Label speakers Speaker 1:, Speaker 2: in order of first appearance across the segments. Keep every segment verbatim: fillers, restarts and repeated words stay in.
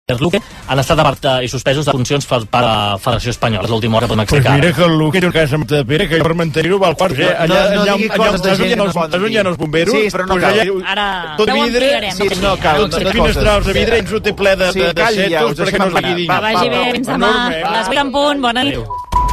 Speaker 1: Luque han estat apartats i suspesos de funcions per, per la Federació Espanyola. És l'última hora que podem explicar.
Speaker 2: Pues mira que el Luque té un cas amb Pere, que per mantenir-ho val quart. Eh? Allà, no, no allà, allà, allà, allà on hi ha els bomberos,
Speaker 3: sí, però no cal.
Speaker 4: Ara,
Speaker 2: tot vidre,
Speaker 3: sí, no cal.
Speaker 2: tots els finestrals de vidre, ens ho té ple de,
Speaker 3: sí,
Speaker 2: de, de setos perquè no es liquidi.
Speaker 4: Que vagi bé, fins demà. Les vuit en punt, bona nit.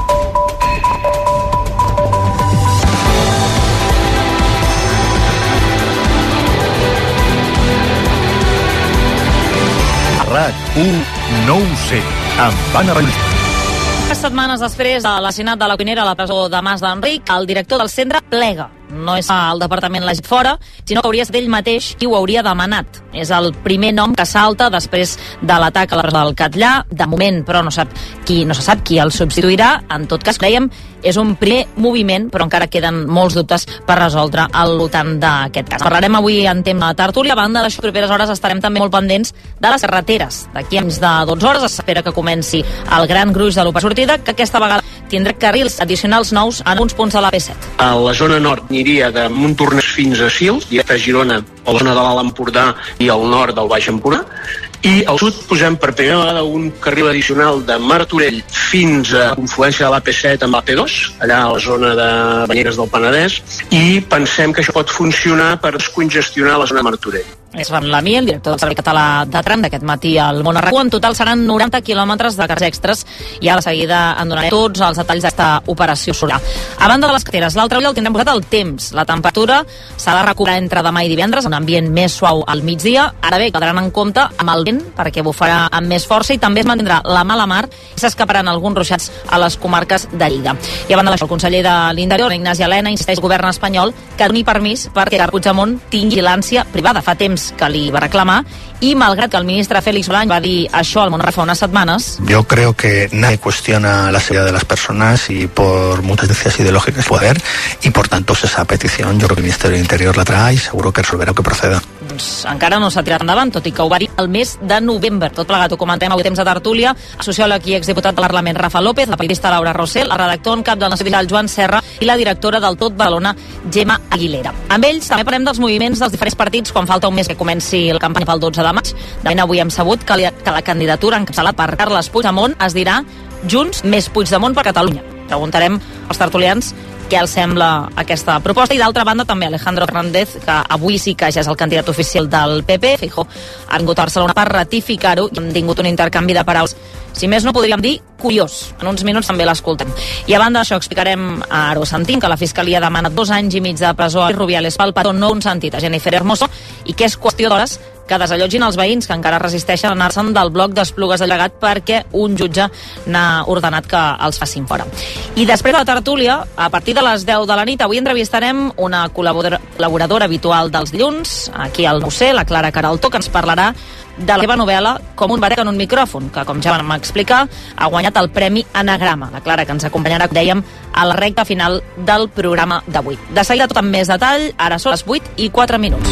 Speaker 5: RAC u no ho sé, amb Anna Ballester.
Speaker 4: Tres setmanes després de l'assassinat de la cuinera a la presó de Mas d'Enric, el director del centre plega. No és el departament l'hagi fora, sinó que hauria estat ell mateix qui ho hauria demanat. És el primer nom que salta després de l'atac a la presó del Catllà. De moment, però, no sap qui, no se sap qui el substituirà. En tot cas, dèiem, és un primer moviment, però encara queden molts dubtes per resoldre al voltant d'aquest cas. Parlarem avui en tema de tertúlia. A banda d'això, properes hores estarem també molt pendents de les carreteres. D'aquí a més de dotze hores s'espera que comenci el gran gruix de l'O P A sortida, que aquesta vegada tindrà carrils addicionals nous en uns punts de l'A P set.
Speaker 6: A la zona nord aniria de Montornès fins a Sils, directe a Girona, a la zona de l'Alt Empordà i al nord del Baix Empordà. I al sud posem per primera vegada un carril addicional de Martorell fins a la confluència de l'A P set amb l'A P dos, allà a la zona de Banyeres del Penedès, i pensem que això pot funcionar per descongestionar la zona de Martorell.
Speaker 4: És Van Lamí, el director del Servei Català de Tram, d'aquest matí al Món Arracó. En total seran noranta quilòmetres de cars extres i a la seguida en donaré tots els detalls d'aquesta operació solar. A banda de les carreteres, l'altre dia el tindrem posat el temps. La temperatura s'ha de recuperar entre demà i divendres, un ambient més suau al migdia. Ara bé, caldran en compte amb el vent, perquè bufarà amb més força i també es mantindrà la mala mar i s'escaparan alguns ruixats a les comarques de Lleida. I a banda d'això, el conseller de l'Interior, Ignasi Elena, insisteix al govern espanyol que doni permís perquè Puigdemont tingui vigilància privada. Fa temps que li va reclamar i malgrat que el ministre Félix Bolaños va dir això al Món Arracó fa unes setmanes.
Speaker 7: Yo creo que nadie cuestiona la seguridad de las personas y por muchas diferencias ideológicas que puede haber y por tanto esa petición yo creo que el Ministerio del Interior la trae y seguro que resolverá que proceda.
Speaker 4: Doncs encara no s'ha tirat endavant, tot i que ho va dir el mes de novembre. Tot plegat ho comentem avui temps de tertúlia. El sociòleg i exdiputat del Parlament Rafa López, la periodista Laura Rossell, el redactor en cap del Nació Digital Joan Serra i la directora del Tot Badalona Gemma Aguilera. Amb ells també parlem dels moviments dels diferents partits quan falta un mes que comenci la campanya pel dotze de maig. De ben avui hem sabut que la, que la candidatura encapçalada per Carles Puigdemont es dirà Junts més Puigdemont per Catalunya. Preguntarem als tertulians què els sembla aquesta proposta i d'altra banda també Alejandro Fernández, que avui sí que ja és el candidat oficial del P P. Feijóo ha vingut a Barcelona per ratificar-ho i hem tingut un intercanvi de paraules, si més no podríem dir curiós. En uns minuts també l'escoltem. I a banda d'això explicarem a Aro Santín que la Fiscalia demana dos anys i mig de presó a Rubiales pel petó no consentit a Jennifer Hermoso i que és qüestió d'hores que desallotgin els veïns que encara resisteixen a anar-se'n del bloc d'Esplugues de Llobregat perquè un jutge n'ha ordenat que els facin fora. I després de la tertúlia, a partir de les deu de la nit, avui entrevistarem una col·laboradora, col·laboradora habitual dels dilluns, aquí al No ho sé, la Clara Queraltó, que ens parlarà de la seva novel·la Com un barec en un micròfon, que, com ja vam explicar, ha guanyat el Premi Anagrama. La Clara, que ens acompanyarà, com dèiem, a la recta final del programa d'avui. De seguida, tot amb més detall, ara són les vuit i quatre minuts.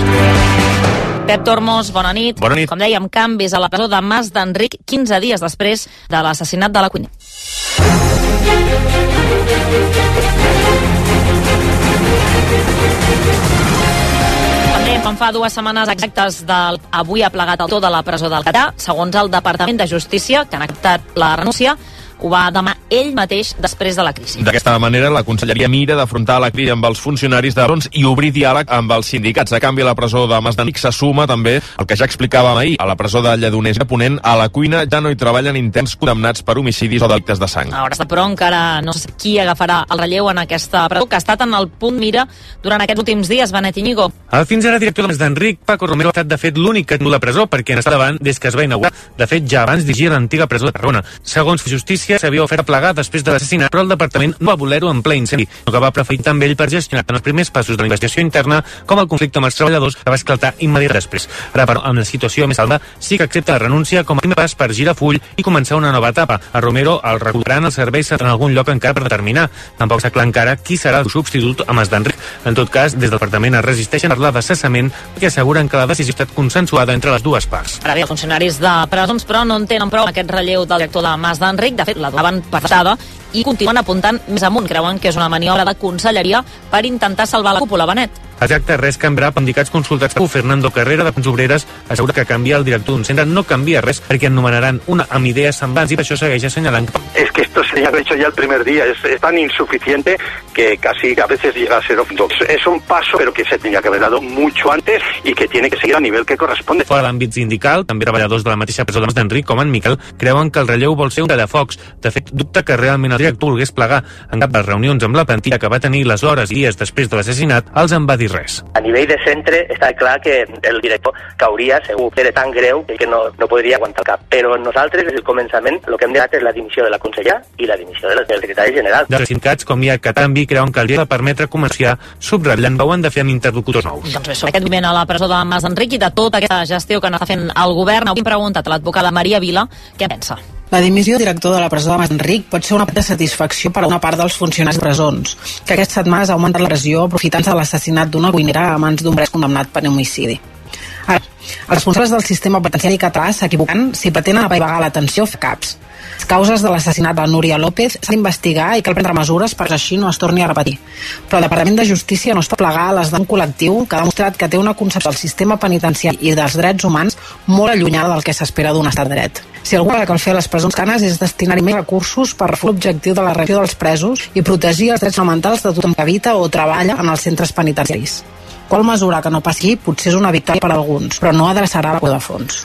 Speaker 4: Pep Tormos, bona nit.
Speaker 5: Bona nit.
Speaker 4: Com dèiem, canvis a la presó de Mas d'Enric quinze dies després de l'assassinat de la cuinera. Quan fa dues setmanes exactes del avui ha plegat el to de la presó del Catllà, segons el Departament de Justícia, que han acceptat la renúncia, ho va demanar ell mateix després de la crisi.
Speaker 8: D'aquesta manera, la Conselleria mira d'afrontar la crisi amb els funcionaris de Rons i obrir diàleg amb els sindicats. A canvi, a la presó de Mas d'Enric se suma també el que ja explicàvem ahir. A la presó de Lledoners de Ponent, a la cuina ja no hi treballen interns condemnats per homicidis o delictes de sang.
Speaker 4: A hores de però encara no sé qui agafarà el relleu en aquesta presó, que ha estat en el punt mira durant aquests últims dies. Benet Iñigo.
Speaker 9: El fins ara director de Mas d'Enric, Paco Romero, ha estat de fet l'únic que ha tingut la presó perquè n'està davant des que es va inaugurar. De fet, ja abans dirigia l'antiga presó de Tarragona. Segons Justícia, s'havia ofert a plegar després de l'assassinat, però el departament no va voler-ho en ple incendi, el que va preferir també ell per gestionar tant els primers passos de la investigació interna com el conflicte amb els treballadors, que va esclatar immediatament després. Ara, però, amb la situació més salva, sí que accepta la renúncia com a primer pas per girar full i començar una nova etapa. A Romero el recol·locaran els serveis en algun lloc encara per determinar. Tampoc s'ha clar encara qui serà el substitut a Mas d'Enric. En tot cas, des del departament es resisteixen a parlar de cessament perquè asseguren que la decisió ha estat consensuada entre les dues parts.
Speaker 4: Ara bé, els funcionaris de presons, però, no en tenen prou aquest relleu del director de Mas d'Enric. De fet, la donaven pactada i continuen apuntant més amunt. Creuen que és una maniobra de conselleria per intentar salvar la cúpula, Benet.
Speaker 9: Exacte, res canviarà, per indicats consultats per Fernando Carrera de Pons Obreres assegura que canviar el director d'un centre no canvia res perquè en nomenaran una amb idees semblants i per això segueix assenyalant.
Speaker 3: Es que esto se ha hecho ya el primer día, es, es tan insuficiente que casi a veces llega a ser ofensivo. Es un paso, pero que se tenía que haber dado mucho antes y que tiene que seguir a nivel que corresponde.
Speaker 9: Fora l'àmbit sindical, també treballadors de la mateixa presó de Mas d'Enric, com en Miquel, creuen que el relleu vol ser un tallafocs. De fet, dubta que realment el director volgués plegar. En cap de les reunions amb la plantilla que va tenir les hores i dies després de l'assassinat, els en va dir res.
Speaker 10: A nivell de centre està clar que el director cauria segur. Era tan greu que no, no podria aguantar el cap. Però nosaltres, des del començament, el que hem demanat és la dimissió de la consellera i la dimissió del secretari general.
Speaker 9: Dels sindicats, com hi ha Catambi, creuen que el dia de permetre començar subratllant ho han de fer amb interlocutors nous.
Speaker 4: Doncs bé, sobre aquest moment a la presó de Mas d'Enric i de tota aquesta gestió que n'està fent el govern, avui hem preguntat a l'advocada Maria Vila què pensa.
Speaker 11: La dimissió del director de la presó de Mas d'Enric pot ser una part de satisfacció per a una part dels funcionaris de presons, que aquesta setmana ha augmentat la pressió aprofitant-se de l'assassinat d'una cuinera a mans d'un pres condemnat per homicidi. Ara, els responsables del sistema penitenciari català s'equivoquen si pretenen apaivagar l'atenció fer caps. Les causes de l'assassinat de Núria López s'han d'investigar i cal prendre mesures perquè així no es torni a repetir. Però el Departament de Justícia no es pot plegar a les d'un col·lectiu que ha demostrat que té una concepció del sistema penitenciari i dels drets humans molt allunyada del que s'espera d'un estat de dret. Si algú que cal fer a les presons canes és destinar-hi més recursos per refer l'objectiu de la reacció dels presos i protegir els drets fonamentals de tothom que habita o treballa en els centres penitenciaris. Qual mesura que no passi potser és una victòria per a alguns, però no adreçarà la qüestió de fons.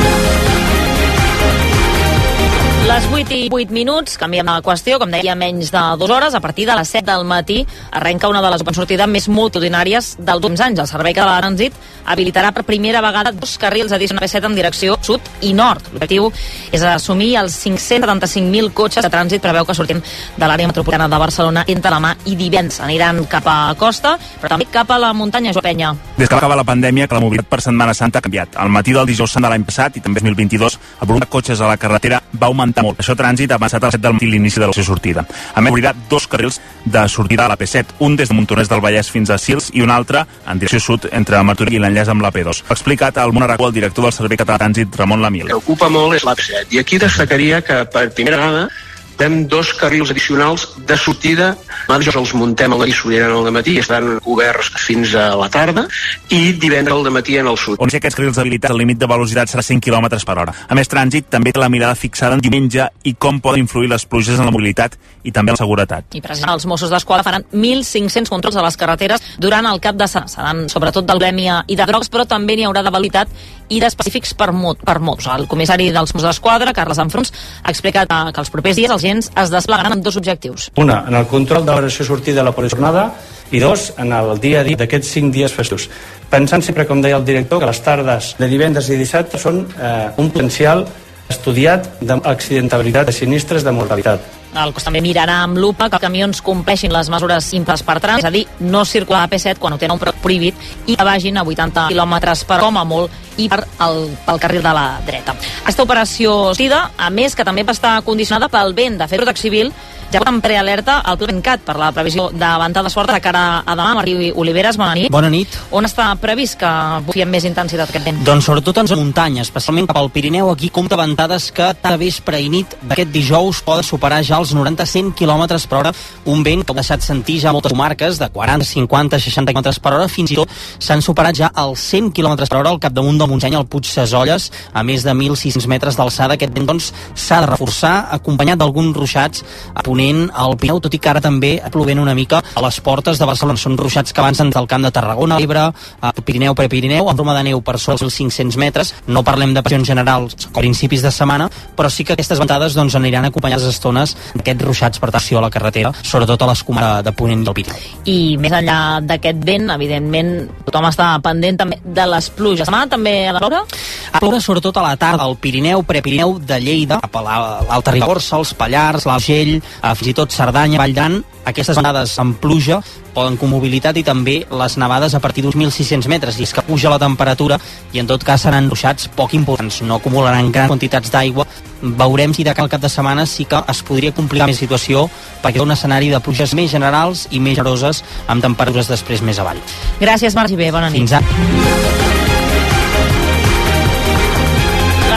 Speaker 4: Les vuit i vuit minuts, canviem de qüestió, com deia, menys de dues hores. A partir de les set del matí arrenca una de les opcions sortida més multitudinàries dels últims anys. El Servei Català de Trànsit habilitarà per primera vegada dos carrils a A P set en direcció sud i nord. L'objectiu és assumir els cinc-cents setanta-cinc mil cotxes de trànsit preveu que surtin de l'àrea metropolitana de Barcelona entre demà i divendres. Aniran cap a costa, però també cap a la muntanya, Joan Penya.
Speaker 12: Des que va acabar la pandèmia, que la mobilitat per Setmana Santa ha canviat. Al matí del dijous sant de l'any passat i també dos mil vint-i-dos, el volum de cotxes a la carretera va augmentar molt. Això Trànsit ha avançat a les set del matí l'inici de la seva sortida. A més, obrirà dos carrils de sortida a l'A P set, un des de Montornès del Vallès fins a Sils i un altre en direcció sud entre Martorell i l'enllaç amb l'A P dos. Ha explicat al Món Aragó el director del Servei Català de Trànsit, Ramon Lamil.
Speaker 6: El que ocupa molt és l'A P set i aquí destacaria que per primera vegada fem dos carrils addicionals de sortida. Nosaltres els muntem a la Sorera al matí, estan oberts fins a la tarda, i divendres al matí en el sud.
Speaker 12: On si aquests carrils habilitats, el límit de velocitat serà cent quilòmetres per hora. A més, Trànsit també té la mirada fixada en diumenge i com poden influir les pluges en la mobilitat i també en la seguretat.
Speaker 4: I precisament els Mossos d'Esquadra faran mil cinc-cents controls a les carreteres durant el cap de setmana. Seran sobretot d'alcoholèmia i de drogues, però també n'hi haurà de validitat i d'específics per, mot, per mots. El comissari dels Mossos d'Esquadra, Carles Anfrons, ha explicat que els propers dies els agents es desplegaran amb dos objectius.
Speaker 13: Una, en el control de l'hora de sortida de la jornada, i dos, en el dia a dia d'aquests cinc dies festius. Pensant sempre, com deia el director, que les tardes de divendres i dissabte són eh, un potencial estudiat d'accidentabilitat, de sinistres, de mortalitat.
Speaker 4: El cos també mirarà amb lupa que els camions compleixin les mesures simples per trànsit, és a dir, no circular a A P set quan ho tenen prohibit i que vagin a vuitanta quilòmetres per com a molt i per el, pel carril de la dreta. Aquesta operació SIDA, a més, que també va estar condicionada pel vent. De fet, Protecció Civil ja en prealerta el Pla Bencat per la previsió de ventades fortes de cara a demà. Martí Oliveres, bona nit.
Speaker 14: Bona nit.
Speaker 4: On està previst que bufi amb més intensitat aquest vent?
Speaker 14: Doncs sobretot en muntanya, especialment cap al Pirineu. Aquí compta ventades que tant vespre i nit d'aquest dijous poden superar ja els noranta a cent quilòmetres per hora, un vent que ha deixat sentir ja moltes comarques de quaranta, cinquanta, seixanta quilòmetres per hora, fins i tot s'han superat ja els cent quilòmetres per hora al capdamunt del Montseny, al Puig Sesolles, a més de mil sis-cents metres d'alçada. Aquest vent doncs s'ha de reforçar, acompanyat d'alguns ruixats a ponent al Pirineu, tot i que ara també plovent una mica a les portes de Barcelona. Són ruixats que avancen del Camp de Tarragona, l'Ebre, a Pirineu, Prepirineu, amb broma de neu per sobre els mil cinc-cents metres. No parlem de pressions generals a principis de setmana, però sí que aquestes ventades doncs aniran acompanyades estones d'aquests ruixats per tensió a la carretera, sobretot a les comarques de Ponent i el Pirineu.
Speaker 4: I més enllà d'aquest vent, evidentment, tothom està pendent també de les pluges. Demà també a la ploure?
Speaker 14: A ploure sobretot a la tarda al Pirineu, Prepirineu de Lleida, cap a l'Alta Ribagorça, els Pallars, l'Urgell, fins i tot Cerdanya, Vall d'Aran. Aquestes nevades amb pluja poden com mobilitat i també les nevades a partir d'uns mil sis-cents metres, i és que puja la temperatura i en tot cas seran ruixats poc importants, no acumularan grans quantitats d'aigua. Veurem si de cara al cap de setmana sí que es podria complicar més la situació, perquè és un escenari de pluges més generals i més generoses amb temperatures després més avall.
Speaker 4: Gràcies, Marc Gibé, bona nit.
Speaker 14: Fins ara.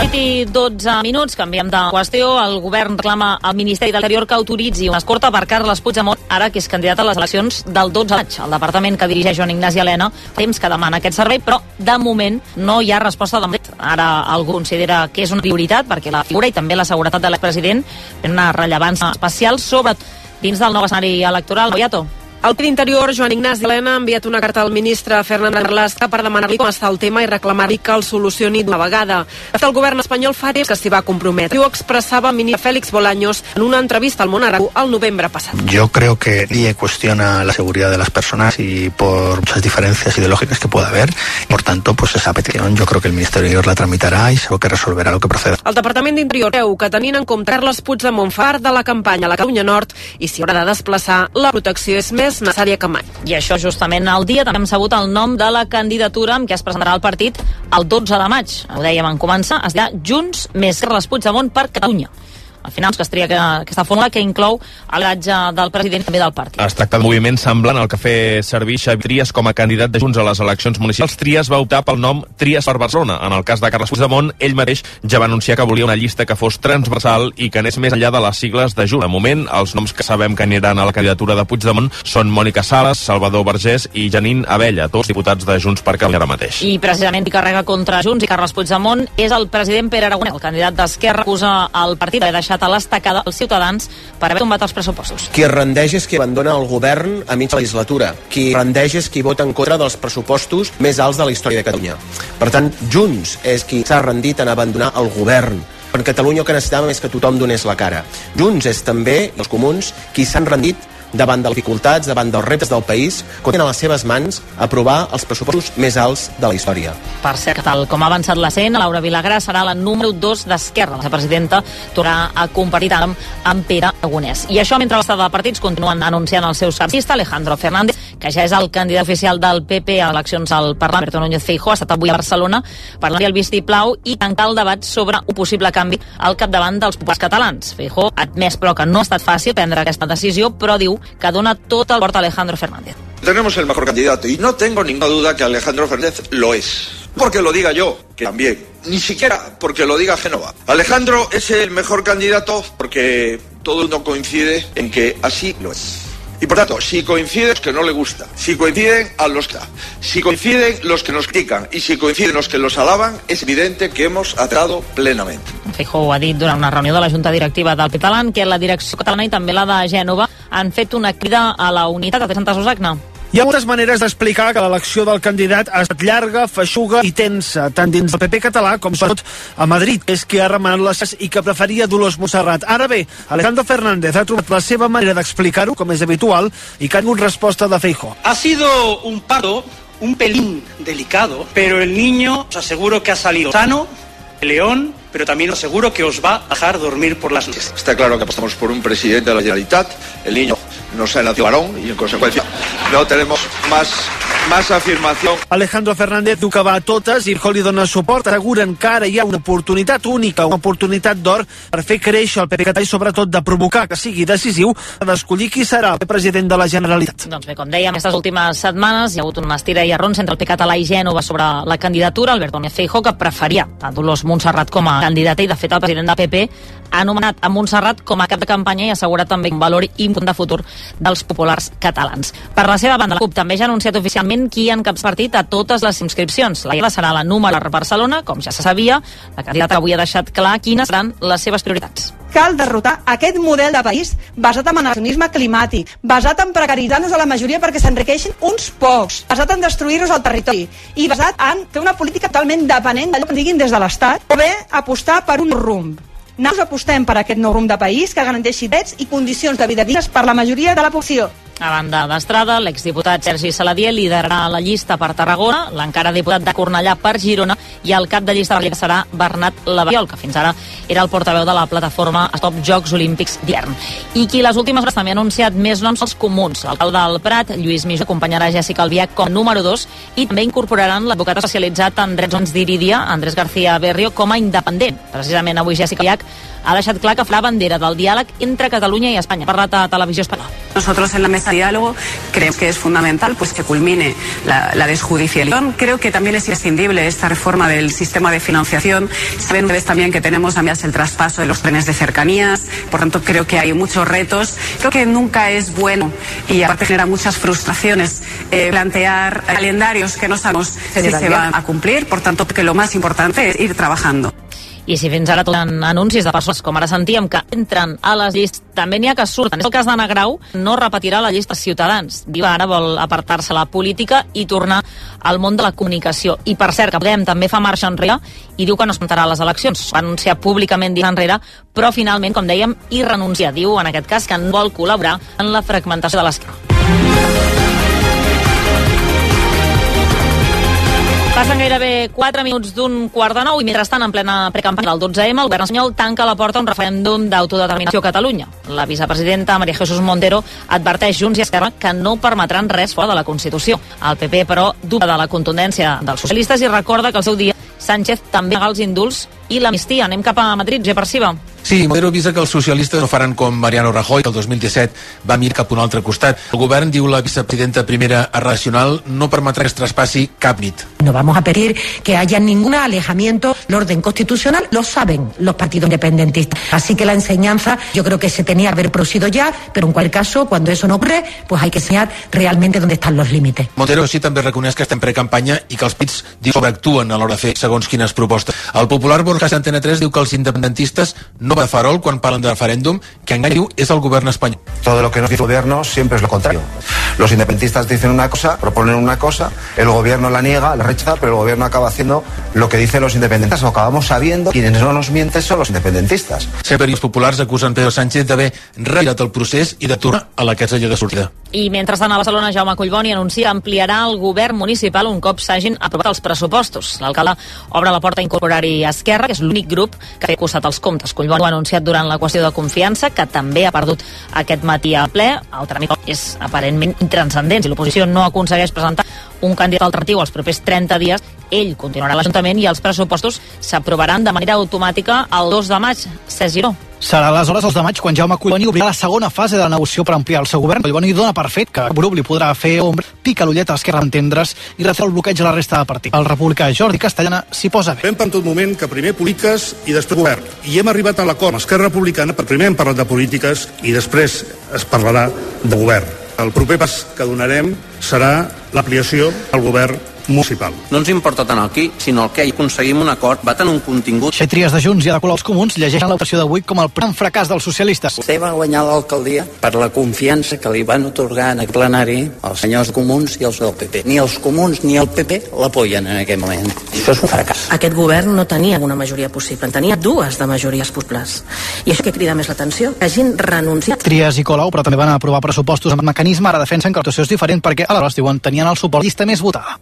Speaker 4: set i dotze minuts, canviem de qüestió. El govern reclama al Ministeri de l'Interior que autoritzi una escorta per Carles Puigdemont, ara que és candidat a les eleccions del dotze de maig. El departament que dirigeix Joan Ignasi Elena fa temps que demana aquest servei, però de moment no hi ha resposta de Madrid. Ara algú considera que és una prioritat perquè la figura i també la seguretat de l'expresident tenen una rellevància especial, sobretot dins del nou escenari electoral. Boyato.
Speaker 15: El ministre d'Interior, Joan Ignasi Elena, ha enviat una carta al ministre Fernández Marlaska per demanar-li com està el tema i reclamar-li que el solucioni d'una vegada. El govern espanyol fa temps que s'hi va comprometre. I ho expressava el ministre Félix Bolaños en una entrevista al Món Aragó el novembre passat.
Speaker 7: Yo creo que nadie cuestiona la seguridad de las personas y por muchas diferencias ideológicas que pueda haber. Por tanto, pues esa petición yo creo que el Ministerio de Interior la tramitará y seguro que resolverá lo que proceda.
Speaker 15: El Departament d'Interior creu que tenint en compte Carles Puigdemont fa part de la campanya a la Catalunya Nord i s'hi haurà de desplaçar, la protecció és més necessària que mai.
Speaker 4: I això justament al dia també hem sabut el nom de la candidatura amb què es presentarà el partit el dotze de maig. Ho dèiem en començar, es dirà Junts més Carles Puigdemont per Catalunya. Al final es tria aquesta fórmula que inclou el lideratge del president i també del partit.
Speaker 8: Es tracta d'un moviment semblant al que fer servir Xavier Trias com a candidat de Junts a les eleccions municipals. Trias va optar pel nom Trias per Barcelona. En el cas de Carles Puigdemont, ell mateix ja va anunciar que volia una llista que fos transversal i que anés més enllà de les sigles de Junts. De moment, els noms que sabem que aniran a la candidatura de Puigdemont són Mònica Sales, Salvador Vergés i Janine Abella, tots diputats de Junts per Catalunya ara mateix.
Speaker 4: I precisament qui carrega contra Junts i Carles Puigdemont és el president Pere Aragonès. El candidat d'Esquerra acusa el partit d'haver deixat a l'estacada els ciutadans per haver tombat els pressupostos.
Speaker 16: Qui es rendeix és qui abandona el govern a mitja legislatura. Qui rendeix és qui vota en contra dels pressupostos més alts de la història de Catalunya. Per tant, Junts és qui s'ha rendit en abandonar el govern. En Catalunya el que necessitàvem és que tothom donés la cara. Junts és també, els comuns, qui s'han rendit davant de les dificultats, davant dels reptes del país, que tenen a les seves mans aprovar els pressupostos més alts de la història.
Speaker 4: Per cert, tal com ha avançat la C N, Laura Vilagrà serà la número dos d'Esquerra. La presidenta tornarà a compartir amb, amb Pere Aragonès. I això mentre l'estat de partits continuen anunciant el seu capcista, Alejandro Fernández, que ja és el candidat oficial del P P a eleccions al Parlament. Alberto Núñez Feijóo ha estat avui a Barcelona parlant el vistiplau i tancar el debat sobre un possible canvi al capdavant dels populars catalans. Feijóo ha admès, però, que no ha estat fàcil prendre aquesta decisió, però diu que dona tot el port a Alejandro Fernández.
Speaker 17: Tenemos el mejor candidato y no tengo ninguna duda que Alejandro Fernández lo es. Porque lo diga yo, que también. Ni siquiera porque lo diga Génova. Alejandro es el mejor candidato porque todo el mundo coincide en que así lo es. Y por tanto, si coinciden los que no le gusta, si coinciden a los que si coinciden los que nos critican y si coinciden los que los alaban, es evidente que hemos acertado plenamente.
Speaker 4: Feijóo ha dit durant una reunió de la Junta Directiva del Catalán que la direcció catalana i també la de Gènova han fet una crida a la unitat. A Santa Susagna.
Speaker 18: Hi ha moltes maneres d'explicar que l'elecció del candidat ha estat llarga, feixuga i tensa, tant dins del P P català com sobretot a Madrid, que és qui ha remenat les i que preferia Dolors Montserrat. Ara bé, Alejandro Fernández ha trobat la seva manera d'explicar-ho, com és habitual, i que ha tingut resposta de Feijóo.
Speaker 19: Ha sido un parto, un pelín delicado, pero el niño os aseguro que ha salido sano, león, pero también os aseguro que os va a dejar dormir por las noches.
Speaker 17: Está claro que apostamos por un presidente de la Generalitat. El niño no se ha nacido varón y en consecuencia no tenemos más, más afirmación.
Speaker 18: Alejandro Fernández diu que va a totes i Feijóo li dona suport. Asseguren que ara hi ha una oportunitat única, una oportunitat d'or per fer créixer el P P català i sobretot de provocar que sigui decisiu d'escollir qui serà el president de la Generalitat.
Speaker 4: Doncs bé, com dèiem, aquestes últimes setmanes hi ha hagut un estira i arrons entre el P P català i Gènova sobre la candidatura. Alberto Núñez Feijóo, que preferia a Dolors Montserrat com a candidata, i de fet el president del P P ha anomenat a Montserrat com a cap de campanya i ha assegurat també un valor important de futur dels populars catalans. Per la seva banda, la CUP també ja ha anunciat oficialment qui en cap partit a totes les inscripcions. La Iela serà la número a Barcelona, com ja se sabia. La candidata avui ha deixat clar quines seran les seves prioritats.
Speaker 20: Cal derrotar aquest model de país basat en negacionisme climàtic, basat en precaritzar-nos a la majoria perquè s'enriqueixin uns pocs, basat en destruir-nos el territori i basat en fer una política totalment dependent d'allò que diguin des de l'Estat, o bé apostar per un rumb. Nosaltres apostem per aquest nou rumb de país que garanteixi drets i condicions de vida dignes per la majoria de la població.
Speaker 4: A banda d'Estrada, l'exdiputat Sergi Saladier liderarà la llista per Tarragona, l'encara diputat de Cornellà per Girona i el cap de llista de la Lliga serà Bernat Lavallol, que fins ara era el portaveu de la plataforma Stop Jocs Olímpics d'hivern. I qui les últimes hores també ha anunciat més noms als comuns. L'alcalde del Prat, Lluís Mijó, acompanyarà Jessica Albiach com a número dos i també incorporaran l'advocat especialitzat en drets humans d'Iridia, Andrés García Berrio, com a independent. Precisament avui Jessica Albiach ha deixat clar que farà bandera del diàleg entre Catalunya i Espanya. Ha parlat a Televisió Espanyola.
Speaker 21: Nosotros en la mesa de diálogo creemos que es fundamental pues que culmine la, la desjudicialización. Creo que también es imprescindible esta reforma del sistema de financiación. Saben ustedes también que tenemos a medias el traspaso de los trenes de cercanías, por tanto creo que hay muchos retos. Creo que nunca es bueno y aparte genera muchas frustraciones eh, plantear calendarios que no sabemos si se van a cumplir, por tanto que lo más importante es ir trabajando.
Speaker 4: I si fins ara tot en anuncis de persones, com ara sentíem, que entren a les llistes, també n'hi ha que surten. És el cas d'Anna Grau, no repetirà la llista Ciutadans. Diu ara vol apartar-se la política i tornar al món de la comunicació. I per cert, que Podem també fa marxa enrere i diu que no es presentarà a les eleccions. Va anunciar públicament dies enrere, però finalment, com dèiem, hi renuncia. Diu, en aquest cas, que no vol col·laborar en la fragmentació de l'esquerra. Passen gairebé quatre minuts d'un quart de nou i mentrestant en plena precampanya del dotze eme el govern espanyol tanca la porta a un referèndum d'autodeterminació a Catalunya. La vicepresidenta María Jesús Montero adverteix Junts i Esquerra que no permetran res fora de la Constitució. El P P, però, dubta de la contundència dels socialistes i recorda que al seu dia Sánchez també negà els indults i l'amnistia. Anem cap a Madrid, G. Perciba.
Speaker 22: Sí, Montero avisa que els socialistes no faran com Mariano Rajoy, que el dos mil disset va mirar cap a un altre costat. El govern, diu la vicepresidenta primera racional, no permetrà que es traspassi cap nit.
Speaker 23: No vamos a pedir que haya ningún alejamiento del orden constitucional, lo saben los partidos independentistas. Así que la enseñanza yo creo que se tenía que haber producido ya, pero en cualquier caso, cuando eso no ocurre, pues hay que enseñar realmente dónde están los límites.
Speaker 22: Montero sí també reconeix que estem precampanya i que els partits diu, sobreactuen a l'hora de fer segons quines propostes. El popular Borja Antena tres diu que els independentistes no va de farol quan parlen de referèndum, que encara diu és el govern espanyol.
Speaker 24: Todo lo que nos dice el gobierno siempre es lo contrario. Los independentistas dicen una cosa, proponen una cosa, el gobierno la niega, la rechaza, pero el gobierno acaba haciendo lo que dicen los independentistas. Lo acabamos sabiendo, quienes no nos mienten son los independentistas.
Speaker 22: Sempre els populars acusen Pedro Sánchez d'haver retirat el procés i de tornar a la casella de sortida.
Speaker 4: I mentrestant a Barcelona, Jaume Collboni anuncia que ampliarà el govern municipal un cop s'hagin aprovat els pressupostos. L'alcalde obre la porta a incorporar-hi Esquerra, que és l'únic grup que té costat els comptes. Collboni ho ha anunciat durant la qüestió de confiança, que també ha perdut aquest matí a ple. El tràmit és aparentment intranscendent. Si l'oposició no aconsegueix presentar un candidat alternatiu els propers trenta dies, ell continuarà a l'Ajuntament i els pressupostos s'aprovaran de manera automàtica el dos de maig. Cesc Giró.
Speaker 25: Serà aleshores els de maig quan Jaume Collboni obrirà la segona fase de la negociació per ampliar el seu govern. Collboni dona per fet que Bruc li podrà fer ombra, pica l'ullet a l'Esquerra d'entendre's i retreu el bloqueig a la resta de partit. El republicà Jordi Castellana s'hi posa bé.
Speaker 26: Fem en tot moment que primer polítiques i després govern. I hem arribat a l'acord amb Esquerra Republicana, per primer hem parlat de polítiques i després es parlarà de govern. El proper pas que donarem serà l'ampliació al govern municipal.
Speaker 27: No ens importa tant el qui, sinó el què, i aconseguim un acord, va tenir un contingut.
Speaker 25: Set tries de Junts i de Colau els Comuns llegeixen la votació d'avui com el gran fracàs dels socialistes.
Speaker 28: Vostè va guanyar l'alcaldia per la confiança que li van otorgar en el plenari els senyors comuns i els del P P. Ni els comuns ni el P P l'apoyen en aquest moment. Això és un fracàs.
Speaker 29: Aquest govern no tenia una majoria possible, en tenia dues de majories possibles. I això que crida més l'atenció, que hagin renunciat.
Speaker 25: Trias i Colau, però també van aprovar pressupostos amb mecanisme, ara defensen que la situació és diferent perquè aleshores diuen tenien el suport llista més votada.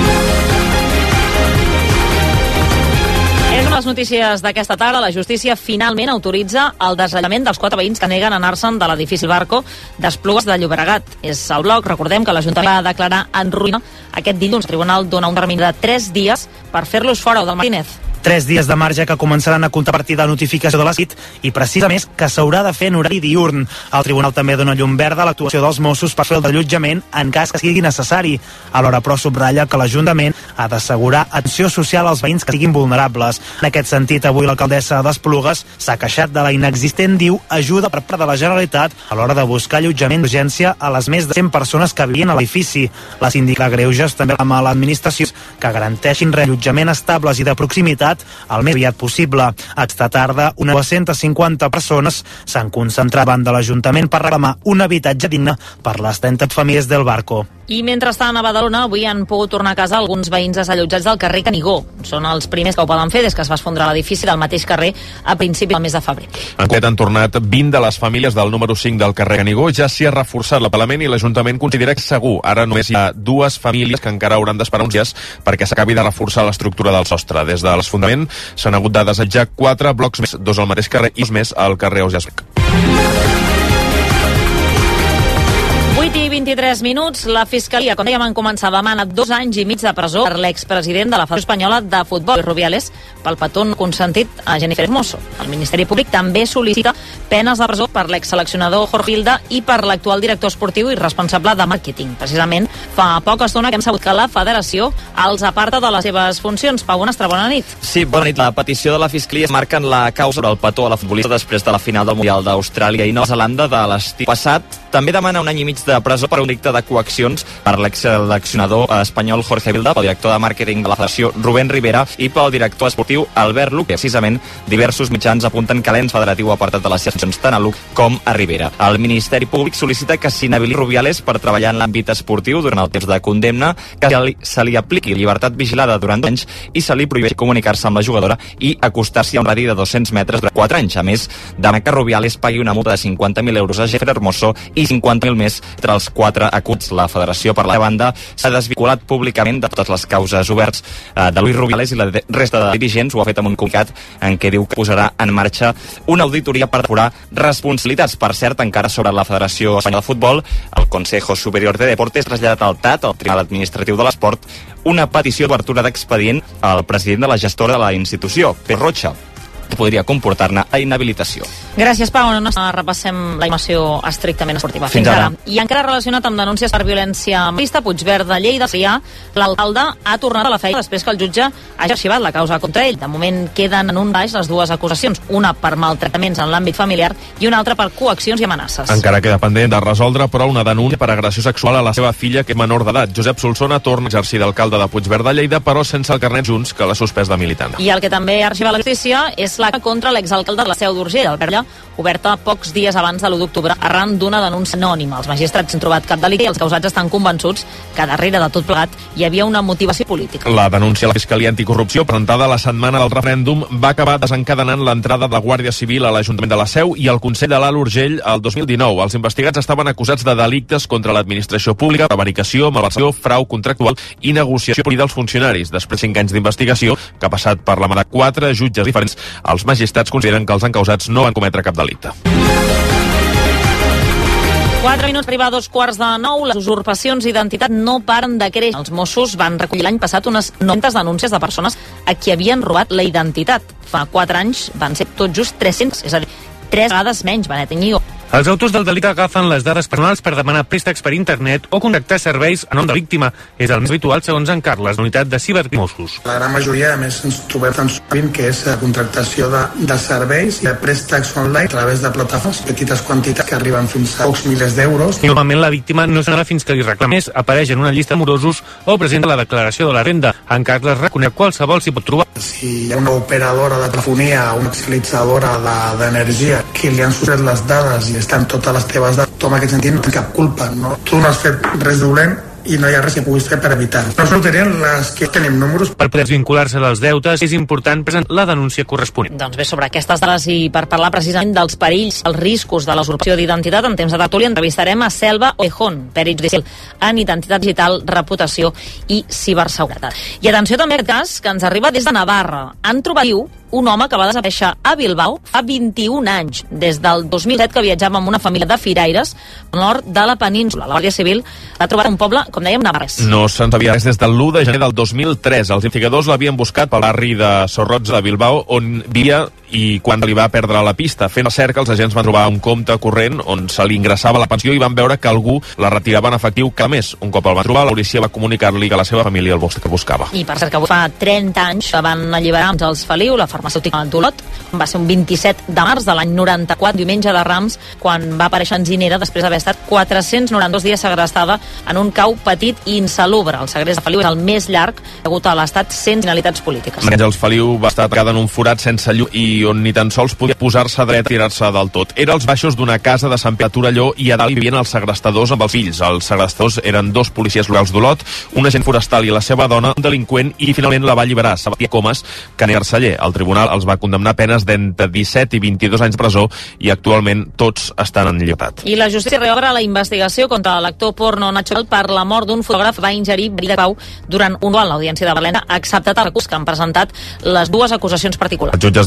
Speaker 4: És una de les notícies d'aquesta tarda. La justícia finalment autoritza el desallament dels quatre veïns que neguen anar-se'n de l'edifici Barco d'Esplugues de Llobregat. És el bloc, recordem que l'Ajuntament va declarar en ruïna aquest dilluns. El tribunal dona un termini de tres dies per fer-los fora. Del Martínez.
Speaker 30: Tres dies de marge que començaran a comptar a partir de la notificació de l'àcid i precisament que s'haurà de fer en horari diürn. El tribunal també dona llum verda a l'actuació dels Mossos per fer el d'allotjament en cas que sigui necessari. Alhora, però, subratlla que l'Ajuntament ha d'assegurar atenció social als veïns que siguin vulnerables. En aquest sentit, avui l'alcaldessa d'Esplugues s'ha queixat de la inexistent, diu, ajuda per part de la Generalitat a l'hora de buscar allotjament d'urgència a les més de cent persones que vivien a l'edifici. La síndica Greuges també reclama a l'administració que garanteixin reallotjament estables i de proximitat el més aviat possible. Aquesta tarda, unes dues-centes cinquanta persones s'han concentrat davant de l'Ajuntament per reclamar un habitatge digne per les trenta famílies del Barco.
Speaker 4: I mentrestant, a Badalona, avui han pogut tornar a casa alguns veïns desallotjats del carrer Canigó. Són els primers que ho poden fer des que es va esfondrar l'edifici del mateix carrer a principi del mes de febrer.
Speaker 8: En concret han tornat vint de les famílies del número cinc del carrer Canigó. Ja s'hi ha reforçat l'apel·lament i l'Ajuntament considera que segur. Ara només hi ha dues famílies que encara hauran d'esperar uns dies perquè s'acabi de reforçar l'estructura del sostre. Des de l'esfondament s'han hagut de desatjar quatre blocs més, dos al mateix carrer i dos més al carrer Ausiàs.
Speaker 4: vuit vuit i vint-i-tres minuts, la Fiscalia, com dèiem en començar, demana dos anys i mig de presó per l'expresident de la Federació Espanyola de Futbol, Luis Rubiales, pel petó no consentit a Jennifer Hermoso. El Ministeri Públic també sol·licita penes de presó per l'exseleccionador Jorge Vilda i per l'actual director esportiu i responsable de màrqueting. Precisament, fa poca estona que hem sabut que la Federació els aparta de les seves funcions. Pau Bonestre, bona nit.
Speaker 1: Sí, bona nit. La petició de la Fiscalia es marca en la causa del petó a la futbolista després de la final del Mundial d'Austràlia i Nova Zelanda de l'estiu passat. També demana un any i mig de presó per un delicte de coaccions per l'exseleccionador espanyol Jorge Vilda, pel director de màrqueting de la Federació Rubén Rivera i pel director esportiu Albert Luque. Precisament, diversos mitjans apunten que l'ens federatiu ha apartat de les seves funcions tant a Luque com a Rivera. El Ministeri Públic sol·licita que s'inhabiliti Rubiales per treballar en l'àmbit esportiu durant el temps de condemna, que se li apliqui llibertat vigilada durant dos anys i se li prohibeixi comunicar-se amb la jugadora i acostar-s'hi a un radi de dos-cents metres durant quatre anys. A més, demana que Rubiales pagui una multa de cinquanta mil euros a Jennifer Hermoso i cinquanta mil més entre els quatre acuts. La Federació, per la banda, s'ha desvinculat públicament de totes les causes oberts eh, de Luis Rubiales i la de resta de dirigents. Ho ha fet amb un comunicat en què diu que posarà en marxa una auditoria per depurar responsabilitats. Per cert, encara sobre la Federació Espanyola de Futbol, el Consejo Superior de Deportes ha traslladat al T A T, el Tribunal Administratiu de l'Esport, una petició d'obertura d'expedient al president de la gestora de la institució, Pedro Rocha, que podria comportar-ne a inhabilitació.
Speaker 4: Gràcies, Pau. No repassem la informació estrictament esportiva. Fins, Fins ara. ara. I encara relacionat amb denúncies per violència masclista, Puigverd de Lleida, l'alcalde ha tornat a la feina després que el jutge hagi arxivat la causa contra ell. De moment queden en un baix les dues acusacions, una per maltractaments en l'àmbit familiar i una altra per coaccions i amenaces.
Speaker 8: Encara queda pendent de resoldre, però, una denúncia per agressió sexual a la seva filla, que és menor d'edat. Josep Solsona torna a exercir d'alcalde de Puigverd de Lleida, però sense el carnet Junts, que l'ha suspès de militant.
Speaker 4: I el que també ha arxivat la justícia és la contra l'exalcalde de la Seu d'Urgell, Albert Lla, oberta pocs dies abans de l'u d'octubre arran d'una denúncia anònima. Els magistrats han trobat cap delicte i els causats estan convençuts que darrere de tot plegat hi havia una motivació política.
Speaker 8: La denúncia a la Fiscalia Anticorrupció, presentada la setmana del referèndum, va acabar desencadenant l'entrada de la Guàrdia Civil a l'Ajuntament de la Seu i al Consell de l'Alt Urgell el dos mil dinou. Els investigats estaven acusats de delictes contra l'administració pública, prevaricació, malversació, frau contractual i negociació política dels funcionaris. Després de cinc anys d'investigació, que ha passat per la mà de quatre jutges diferents, els magistrats consideren que els encausats no van cometre cap delicte.
Speaker 4: Quatre minuts per arribar a dos quarts de nou. Les usurpacions d'identitat no paren de créixer. Els Mossos van recollir l'any passat unes noranta denúncies de persones a qui havien robat la identitat. Fa quatre anys van ser tot just tres-cents, és a dir, tres vegades menys, Benet Iñigo.
Speaker 2: Els autors del delicte agafen les dades personals per demanar préstecs per internet o contractar serveis a nom de víctima. És el més habitual, segons en Carles, l'unitat de cibercrims.
Speaker 3: La gran majoria, a més, ens trobem tan sovint que és la contractació de, de serveis i de préstecs online a través de plataformes, petites quantitats que arriben fins a pocs milers d'euros.
Speaker 2: Normalment la víctima no s'anava fins que li reclamés, apareix en una llista de morosos o presenta la declaració de la renda. En Carles reconeix qualsevol s'hi pot trobar.
Speaker 3: Si hi ha una operadora de telefonia o una utilitzadora d'energia de, que li han sostret les dades i estan totes les teves dades, tu en aquest sentit no tens cap culpa, no? Tu no has fet res dolent i no hi ha res que puguis fer per evitar. Nosaltres tenim les que tenim números.
Speaker 2: Per poder vincular-se als deutes és important presentar la denúncia corresponent.
Speaker 4: Doncs bé, sobre aquestes dades i per parlar precisament dels perills, els riscos de la usurpació d'identitat, en temps de tertúlia entrevistarem a Selva Orejón, perit judicial en identitat digital, reputació i ciberseguretat. I atenció també a aquest cas que ens arriba des de Navarra. Han trobat viu un home que va desaparèixer a Bilbao fa vint-i-un anys, des del dos mil set, que viatjava amb una família de firaires al nord de la península. La Guàrdia Civil l'ha trobat en un poble, com dèiem, navarrès.
Speaker 8: No se'n sabia res des del l'u de gener del dos mil tres. Els investigadors l'havien buscat pel barri de Sorrots de Bilbao, on vivia, i quan li va perdre la pista. Fent la cerca, els agents van trobar un compte corrent on se li ingressava la pensió i van veure que algú la retirava en efectiu cada mes. Un cop el va trobar, la policia va comunicar-li que la seva família el que buscava.
Speaker 4: I per cert, que fa trenta anys van alliberar Àngels Feliu, la farmacèutica d'Olot. Va ser un vint-i-set de març de l'any noranta-quatre, diumenge de Rams, quan va aparèixer en Ginera després d'haver estat quatre-cents noranta-dos dies segrestada en un cau petit i insalubre. El segrest de Feliu és el més llarg degut a l'estat sense finalitats polítiques.
Speaker 8: Àngels Feliu va estar atracada en un forat sense llum i on ni tan sols podia posar-se dret i tirar-se del tot. Era als baixos d'una casa de Sant Pere a Torelló i a dalt hi vivien els segrestadors amb els fills. Els segrestadors eren dos policies locals d'Olot, un agent forestal i la seva dona, un delinqüent, i finalment la va alliberar, Sebastià Comas, caner Arceller. El tribunal els va condemnar a penes d'entre disset i vint-i-dos anys de presó i actualment tots estan en llibertat.
Speaker 4: I la justícia reobre la investigació contra l'actor porno Nacho Vidal per la mort d'un fotògraf que va ingerir verí de pau durant un duel. L'Audiència de Berlín ha acceptat el recurs que han presentat les dues acusacions particulars.
Speaker 8: Els jutges diuen que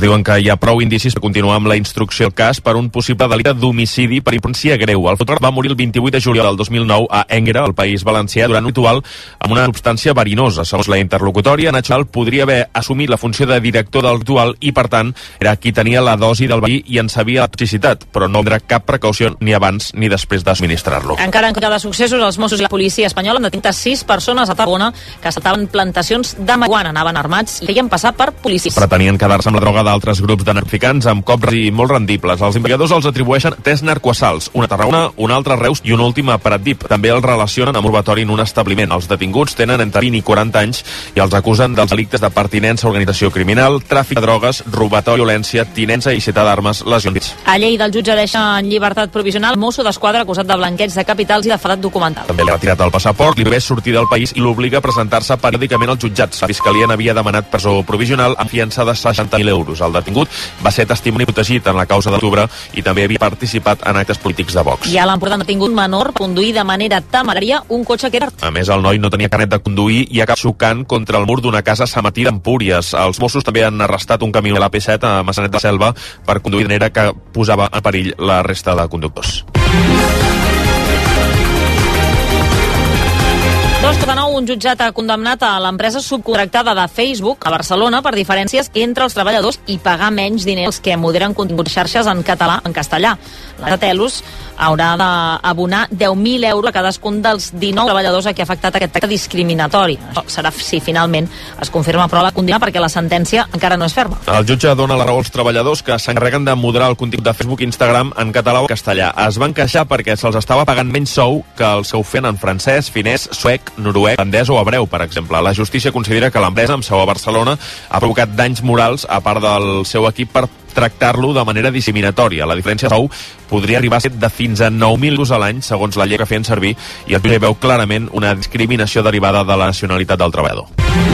Speaker 8: hi ha prou indicis per continuar amb la instrucció del cas per un possible delicte d'homicidi per imprudència greu. El fotògraf va morir el vint-i-vuit de juliol del dos mil nou a Énguera, al País Valencià, durant un ritual amb una substància verinosa. Segons la interlocutòria, Nacho podria haver assumit la funció de director del ritual i, per tant, era qui tenia la dosi del verí i en sabia la toxicitat, però no prendrà cap precaució ni abans ni després de subministrar-lo.
Speaker 4: Encara en cada successos, els Mossos i la policia espanyola han detingut sis persones a Tarragona que assaltaven plantacions de marihuana, anaven armats i feien passar per policies.
Speaker 8: Pretenien quedar-se amb la droga d'altres grups de narcotraficants amb cops i molt rendibles. Els investigadors els atribueixen tres narcoassalts, una a Tarragona, una altra a Reus i una última a Pratdip. També els relacionen amb un robatori en un establiment. Els detinguts tenen entre vint i quaranta anys i els acusen dels delictes de pertinença a organització criminal, tràfic de drogues, robatori, violència, tinença i citar d'armes, lesions.
Speaker 4: A Lleida, el jutge deixa en llibertat provisional mosso d'esquadra acusat de blanqueig de capitals i de fraud documental.
Speaker 8: També li ha retirat el passaport, li ve sortir del país i l'obliga a presentar-se periòdicament als jutjats. La Fiscalia n'havia demanat presó provisional amb fiança de seixanta mil euros. El detingut va ser testimoni protegit en la causa d'octubre i també havia participat en actes polítics de Vox.
Speaker 4: I a l'Empordà han detingut un menor per conduir de manera temerària un cotxe que era...
Speaker 8: A més, el noi no tenia carnet de conduir i acaba xocant contra el mur d'una casa a Samatí d'Empúries. Els Mossos també han arrestat un camió de l'A P set a Massanet de la Selva per conduir de manera que posava en perill la resta de conductors.
Speaker 4: Dos de nou, un jutjat ha condemnat a l'empresa subcontractada de Facebook a Barcelona per diferències entre els treballadors i pagar menys diners als que moderen continguts xarxes en català en castellà. La Telus haurà d'abonar deu mil euros a cadascun dels dinou treballadors a qui ha afectat aquest tracte discriminatori. Això serà si finalment es confirma, però la condemna perquè la sentència encara no és ferma.
Speaker 8: El jutge dona la raó als treballadors que s'encarreguen de moderar el contingut de Facebook i Instagram en català o castellà. Es van queixar perquè se'ls estava pagant menys sou que els que ho feien en francès, finès, suec, noruec, holandès o hebreu, per exemple. La justícia considera que l'empresa, amb seu a Barcelona, ha provocat danys morals a part del seu equip per tractar-lo de manera discriminatòria. La diferència de sou podria arribar a ser de fins a nou mil euros a l'any, segons la llei que feien servir, i el jutge veu clarament una discriminació derivada de la nacionalitat del treballador.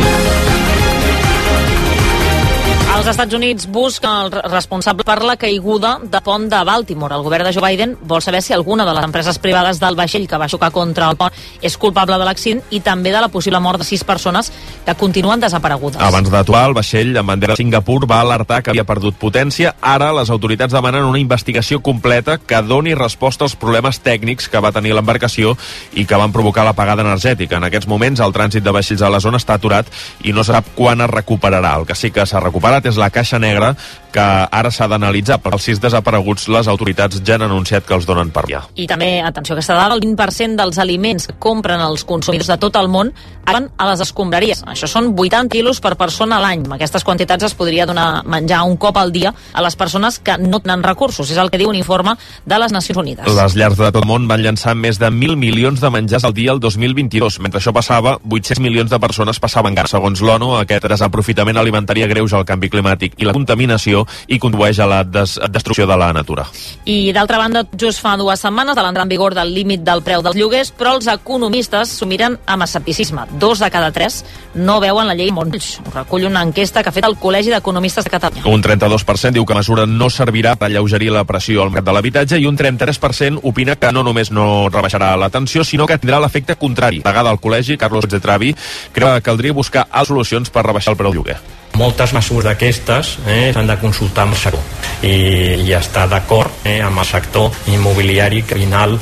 Speaker 4: Els Estats Units busca el responsable per la caiguda de pont de Baltimore. El govern de Joe Biden vol saber si alguna de les empreses privades del vaixell que va xocar contra el pont és culpable de l'accident i també de la possible mort de sis persones que continuen desaparegudes.
Speaker 8: Abans d'atuar, el vaixell amb bandera de Singapur va alertar que havia perdut potència. Ara les autoritats demanen una investigació completa que doni resposta als problemes tècnics que va tenir l'embarcació i que van provocar l'apagada energètica. En aquests moments, el trànsit de vaixells a la zona està aturat i no se sap quan es recuperarà. El que sí que s'ha recuperat és la caixa negra, que ara s'ha d'analitzar. Per als sis desapareguts, les autoritats ja han anunciat que els donen per allà.
Speaker 4: I també, atenció, aquesta dada, el vint per cent dels aliments que compren els consumidors de tot el món van a les escombraries. Això són vuitanta quilos per persona a l'any. Amb aquestes quantitats es podria donar menjar un cop al dia a les persones que no tenen recursos. És el que diu un informe de les Nacions Unides.
Speaker 8: Les llars de tot el món van llançar més de mil milions de menjars al dia el dos mil vint-i-dos. Mentre això passava, vuit-cents milions de persones passaven gana. Segons l'ONU, aquest desaprofitament alimentari agreuja el canvi climàtic i la contaminació i condueix a la des destrucció de la natura.
Speaker 4: I d'altra banda, just fa dues setmanes de l'entrada en vigor del límit del preu dels lloguers, però els economistes s'ho miren amb escepticisme. Dos de cada tres no veuen la llei molt ulls. Ho recull una enquesta que ha fet el Col·legi d'Economistes de Catalunya.
Speaker 8: Un trenta-dos per cent diu que la mesura no servirà per alleugerir la pressió al mercat de l'habitatge i un trenta-tres per cent opina que no només no rebaixarà la tensió, sinó que tindrà l'efecte contrari. La delegada del Col·legi, Carlos Zetravi, creu que caldria buscar altres solucions per rebaixar el preu del lloguer.
Speaker 5: Moltes mesures d'aquestes eh, s'han de consultar amb el sector i, i estar d'acord eh, amb el sector immobiliari, que al final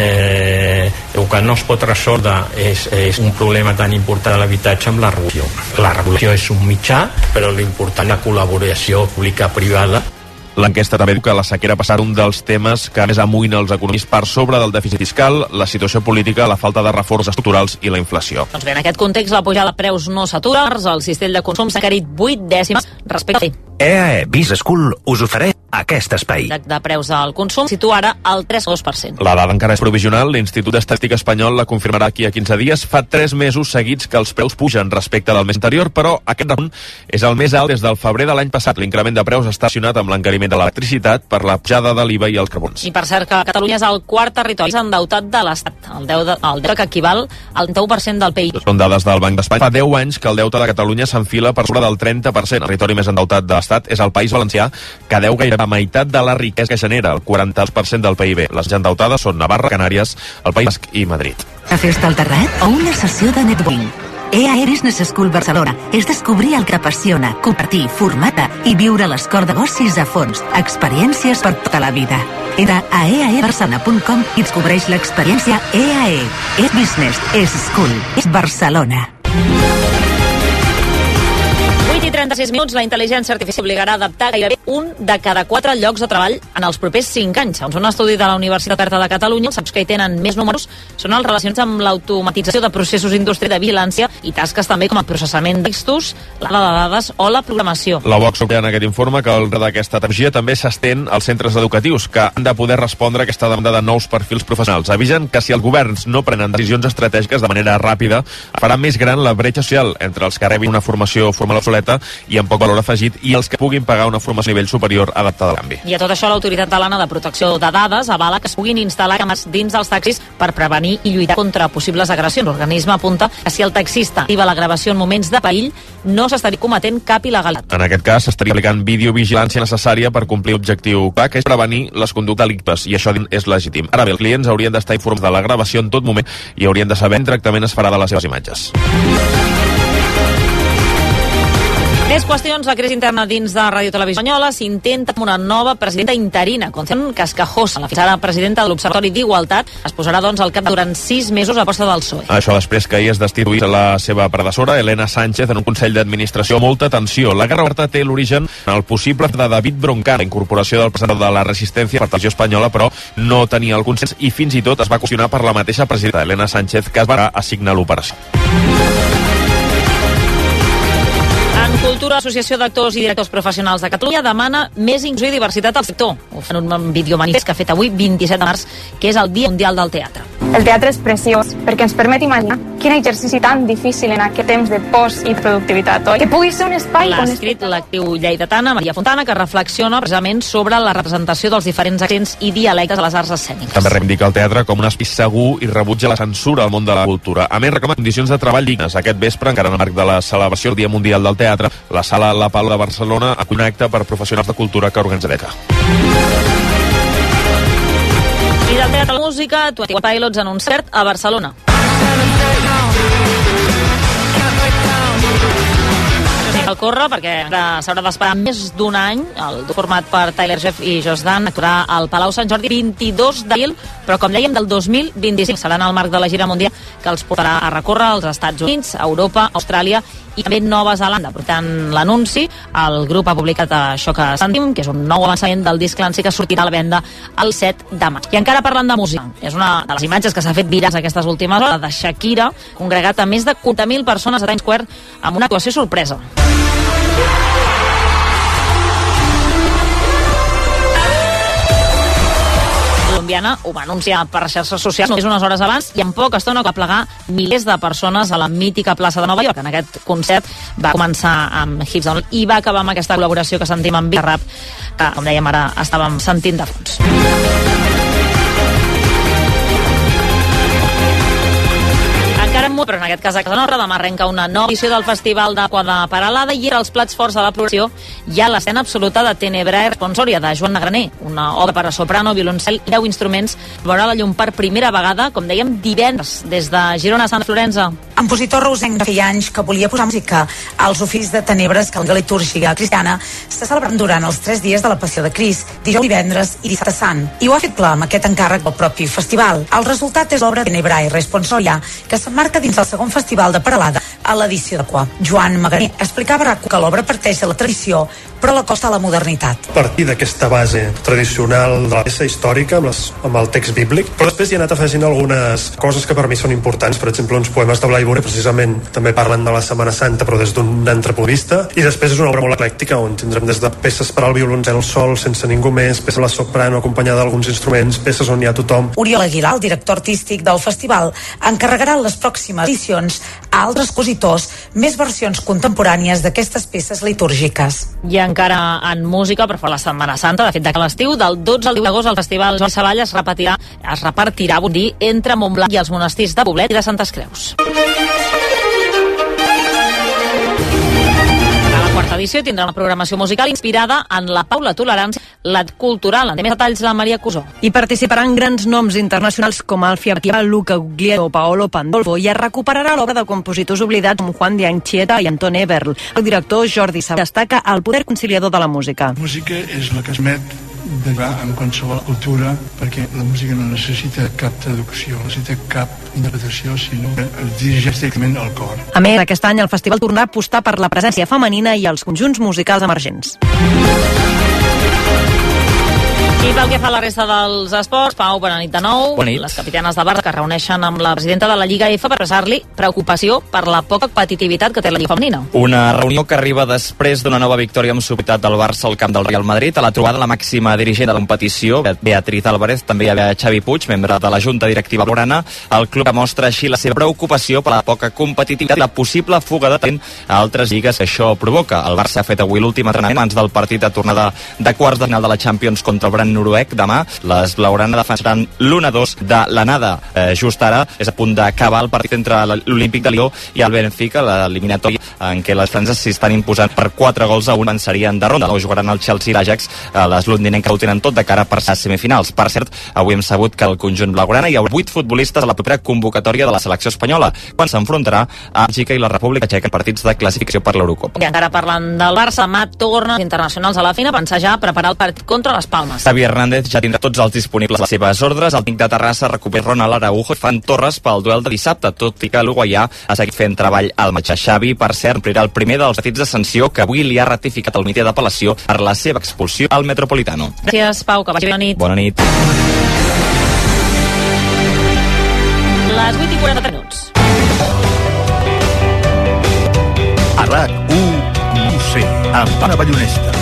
Speaker 5: eh, el que no es pot resoldre és, és un problema tan important de l'habitatge amb la regulació. La regulació és un mitjà, però l'important és la col·laboració pública-privada.
Speaker 8: L'enquesta també diu que la sequera ha passat un dels temes que més amoïna els economistes per sobre del dèficit fiscal, la situació política, la falta de reformes estructurals i la inflació.
Speaker 4: Doncs bé, en aquest context la pujada de preus no s'atura, el cistell de consum s'ha encarit vuit dècimes respecte a l'any.
Speaker 6: E A E Business School us ofereix aquest espai.
Speaker 4: De preus al consum situa ara el tres coma dos per cent.
Speaker 8: La dada encara és provisional. L'Institut d'Estadística Espanyol la confirmarà aquí a quinze dies. Fa tres mesos seguits que els preus pugen respecte del mes anterior, però aquest repunt és el més alt des del febrer de l'any passat. L'increment de preus està relacionat amb l'encariment de l'electricitat per la pujada de l'I V A i els carbons.
Speaker 4: I per cert que Catalunya és el quart territori endeutat de l'Estat. El deute, el deute que equival al trenta-u per cent del P I B.
Speaker 8: Són dades del Banc d'Espanya. Fa deu anys que el deute de Catalunya s'enfila per sobre del trenta per cent. El territori més endeutat de l'Estat és el País Valencià, que deu gairebé la meitat de la riquesa que genera, el quaranta per cent del P I B. Les ja endeutades són Navarra, Canàries, el País Basc i Madrid.
Speaker 7: Una festa al terrat o una sessió de netball. E A E Business School Barcelona és descobrir el que t'apassiona, compartir, formar-te i viure l'escola de negocis a fons. Experiències per tota la vida. Entra a e a e barcelona punt com i descobreix l'experiència E A E. És business, és school, és Barcelona.
Speaker 4: vuit i trenta-sis minuts, la intel·ligència artificial obligarà a adaptar gairebé un de cada quatre llocs de treball en els propers cinc anys. Segons un estudi de la Universitat Oberta de Catalunya, els que hi tenen més números són els relacionats amb l'automatització de processos industrials de vigilància i tasques també com el processament de textos, la de dades o la programació.
Speaker 8: La Vox obté en aquest informe que el d'aquesta tecnologia també s'estén als centres educatius, que han de poder respondre a aquesta demanda de nous perfils professionals. Avisen que si els governs no prenen decisions estratègiques de manera ràpida, farà més gran la bretxa social entre els que rebin una formació formal obsoleta i amb poc valor afegit i els que puguin pagar una formació a nivell superior adaptada al canvi.
Speaker 4: I a tot això, l'Autoritat Catalana de Protecció de Dades avala que es puguin instal·lar càmeres dins dels taxis per prevenir i lluitar contra possibles agressions. L'organisme apunta que si el taxista activa la gravació en moments de perill, no s'estaria cometent cap il·legalitat.
Speaker 8: En aquest cas, s'estaria aplicant videovigilància necessària per complir l'objectiu clar, que és prevenir les conductes delictes, i això és legítim. Ara bé, els clients haurien d'estar informats de la gravació en tot moment i haurien de saber quin tractament es farà de les seves imatges.
Speaker 4: Més qüestions. La crisi interna dins de Ràdio Televisió Espanyola s'intenta amb una nova presidenta interina, Concepción Cascajosa. La fins ara presidenta de l'Observatori d'Igualtat es posarà doncs al cap durant sis mesos a posta del P S O E.
Speaker 8: Això després que ahir es destituís la seva predecessora, Elena Sánchez, en un Consell d'Administració. Molta tensió. La guerra oberta té l'origen en el possible de David Broncano, la incorporació del president de la Resistència per Televisió Espanyola, però no tenia el consens i fins i tot es va qüestionar per la mateixa presidenta, Elena Sánchez, que es va assignar l'operació.
Speaker 4: En Cultura, l'Associació d'Actors i Directors Professionals de Catalunya demana més inclusió i diversitat al sector. Ho fan un videomanifest que ha fet avui, vint-i-set de març, que és el Dia Mundial del Teatre.
Speaker 9: El teatre és preciós perquè ens permet imaginar quin exercici tan difícil en aquest temps de post i productivitat, oi? Que pugui ser un espai...
Speaker 4: L'ha escrit l'actriu lleidatana Maria Fontana, que reflexiona precisament sobre la representació dels diferents accents i dialectes de les arts escèniques.
Speaker 8: També reivindica el teatre com un espai segur i rebutja la censura al món de la cultura. A més, reclama condicions de treball dignes. Aquest vespre, encara en el marc de la celebració del Dia Mundial del Teatre, la sala La Pala de Barcelona connecta per professionals de cultura que organitza D E C A.
Speaker 4: I del teatre a la música, Twenty One Pilots en un concert a Barcelona. Cal córrer perquè s'haurà d'esperar més d'un any. El format per Tyler Jeff i Josh Dan actuarà al Palau Sant Jordi vint-i-dos d'abril, però com dèiem del dos mil vint-i-cinc serà en el marc de la gira mundial que els portarà a recórrer als Estats Units, Europa, Austràlia i també Nova Zelanda. Per tant, l'anunci, el grup ha publicat això que sentim, que és un nou avançament del disc clàssic que sortirà a la venda el set de maig. I encara parlant de música, és una de les imatges que s'ha fet virals aquestes últimes hores, de Shakira, congregat a més de quaranta mil persones a Times Square amb una actuació sorpresa. Colombiana ho va anunciar per xarxes socials només unes hores abans i en poca estona va plegar milers de persones a la mítica plaça de Nova York. En aquest concert va començar amb Hips Down i va acabar amb aquesta col·laboració que sentim amb Bizarrap, que, com dèiem ara, estàvem sentint de fons. Encara en però en aquest cas a Casa Nostra, demà arrenca una nova edició del Festival d'Aqua de Peralada i era els plats forts de la programació hi ha l'escena absoluta de Tenebrae Responsoria de Joan Negraner, una obra per a soprano, violoncel i deu instruments. Veurà la llum per primera vegada, com dèiem, divendres, des de Girona a Sant Florença.
Speaker 10: Compositor reusenc de feia anys que volia posar música als oficis de tenebres que la litúrgia cristiana està celebrant durant els tres dies de la Passió de Crist, dijous, divendres i dissabte sant. I ho ha fet clar amb aquest encàrrec del propi festival. El resultat és l'obra Tenebrae Responsoria, que s'emmarca dins el segon festival de Peralada a l'edició d'Aqua. Joan Maganí explicava que l'obra parteix de la tradició però l'acosta a la modernitat.
Speaker 11: A partir d'aquesta base tradicional de la peça històrica amb, les, amb el text bíblic, però després hi ha anat afegint algunes coses que per mi són importants, per exemple uns poemes de Blai Bure precisament també parlen de la Setmana Santa però des d'un altre punt de vista, i després és una obra molt eclèctica on tindrem des de peces per al violoncel sol sense ningú més, peces a la soprano acompanyada d'alguns instruments, peces on hi ha tothom.
Speaker 10: Oriol Aguilar, el director artístic del festival, encarregarà les pròximes edicions a altres compositors més versions contemporànies d'aquestes peces litúrgiques.
Speaker 4: I encara en música, per fora la Setmana Santa, de fet, de l'estiu, del dotze al divuit d'agost, el Festival Joan Savall es repetirà, es repartirà, vull dir, entre Montblanc i els monestirs de Poblet i de Santes Creus. A la quarta edició tindrà una programació musical inspirada en la pau, la tolerància, la cultural. En té més detalls la Maria Cusó.
Speaker 12: Hi participaran grans noms internacionals com Alfia Battià, Luca Guglielmo, Paolo Pandolfo, i es recuperarà l'obra de compositors oblidats com Juan de Anchieta i Anton Eberl. El director Jordi Sabà destaca el poder conciliador de la música.
Speaker 13: La música és la que es met d'arribar amb qualsevol cultura, perquè la música no necessita cap traducció, no necessita cap interpretació, sinó que es dirigeix directament al cor.
Speaker 12: A més, aquest any el festival tornarà a apostar per la presència femenina i els conjunts musicals emergents.
Speaker 4: I pel que fa a la resta dels esports, Pau, bona nit de nou.
Speaker 1: Bona nit.
Speaker 4: Les capitanes del Barça que es reuneixen amb la presidenta de la Lliga F per expressar-li preocupació per la poca competitivitat que té la Lliga femenina.
Speaker 1: Una reunió que arriba després d'una nova victòria amb superioritat del Barça al camp del Real Madrid. A la trobada la màxima dirigent de la competició, Beatriz Álvarez, també hi havia Xavi Puig, membre de la Junta Directiva blaugrana. El club mostra així la seva preocupació per la poca competitivitat i la possible fuga de talent a altres lligues que això provoca. El Barça ha fet avui l'últim entrenament abans del partit de tornada de quarts de final de la Champions contra el Brand noruec. Demà les blaugrana defensaran l'u a dos de l'anada. Eh, just ara és a punt d'acabar el partit entre l'Olímpic de Lió i el Benfica, l'eliminatori en què les franceses s'hi estan imposant per quatre gols a un, avançarien de ronda. No jugaran el Chelsea i l'Ajax, eh, les londinenques ho tenen tot de cara per les semifinals. Per cert, avui hem sabut que el conjunt blaugrana hi haurà vuit futbolistes a la propera convocatòria de la selecció espanyola, quan s'enfrontarà a Bèlgica i la República Txeca en partits de classificació per l'Eurocopa.
Speaker 4: I encara parlant del Barça, Mat torna els internacionals a la feina, pensar ja a preparar el partit contra les Palmes.
Speaker 1: Xavi Hernández ja tindrà tots els disponibles a les seves ordres. El tècnic de Terrassa recupera Ronald Araujo i Ferran Torres pel duel de dissabte, tot i que l'uruguaià ha seguit fent treball al matx. Xavi, per cert, omplirà el primer dels partits de sanció que avui li ha ratificat el Comitè d'Apel·lació per la seva expulsió al Metropolitano.
Speaker 4: Gràcies, Pau, que vagi bona nit.
Speaker 1: Bona nit.
Speaker 4: Les vuit i quaranta minuts.
Speaker 6: A RAC u, no sé, amb Anna Ballonesta.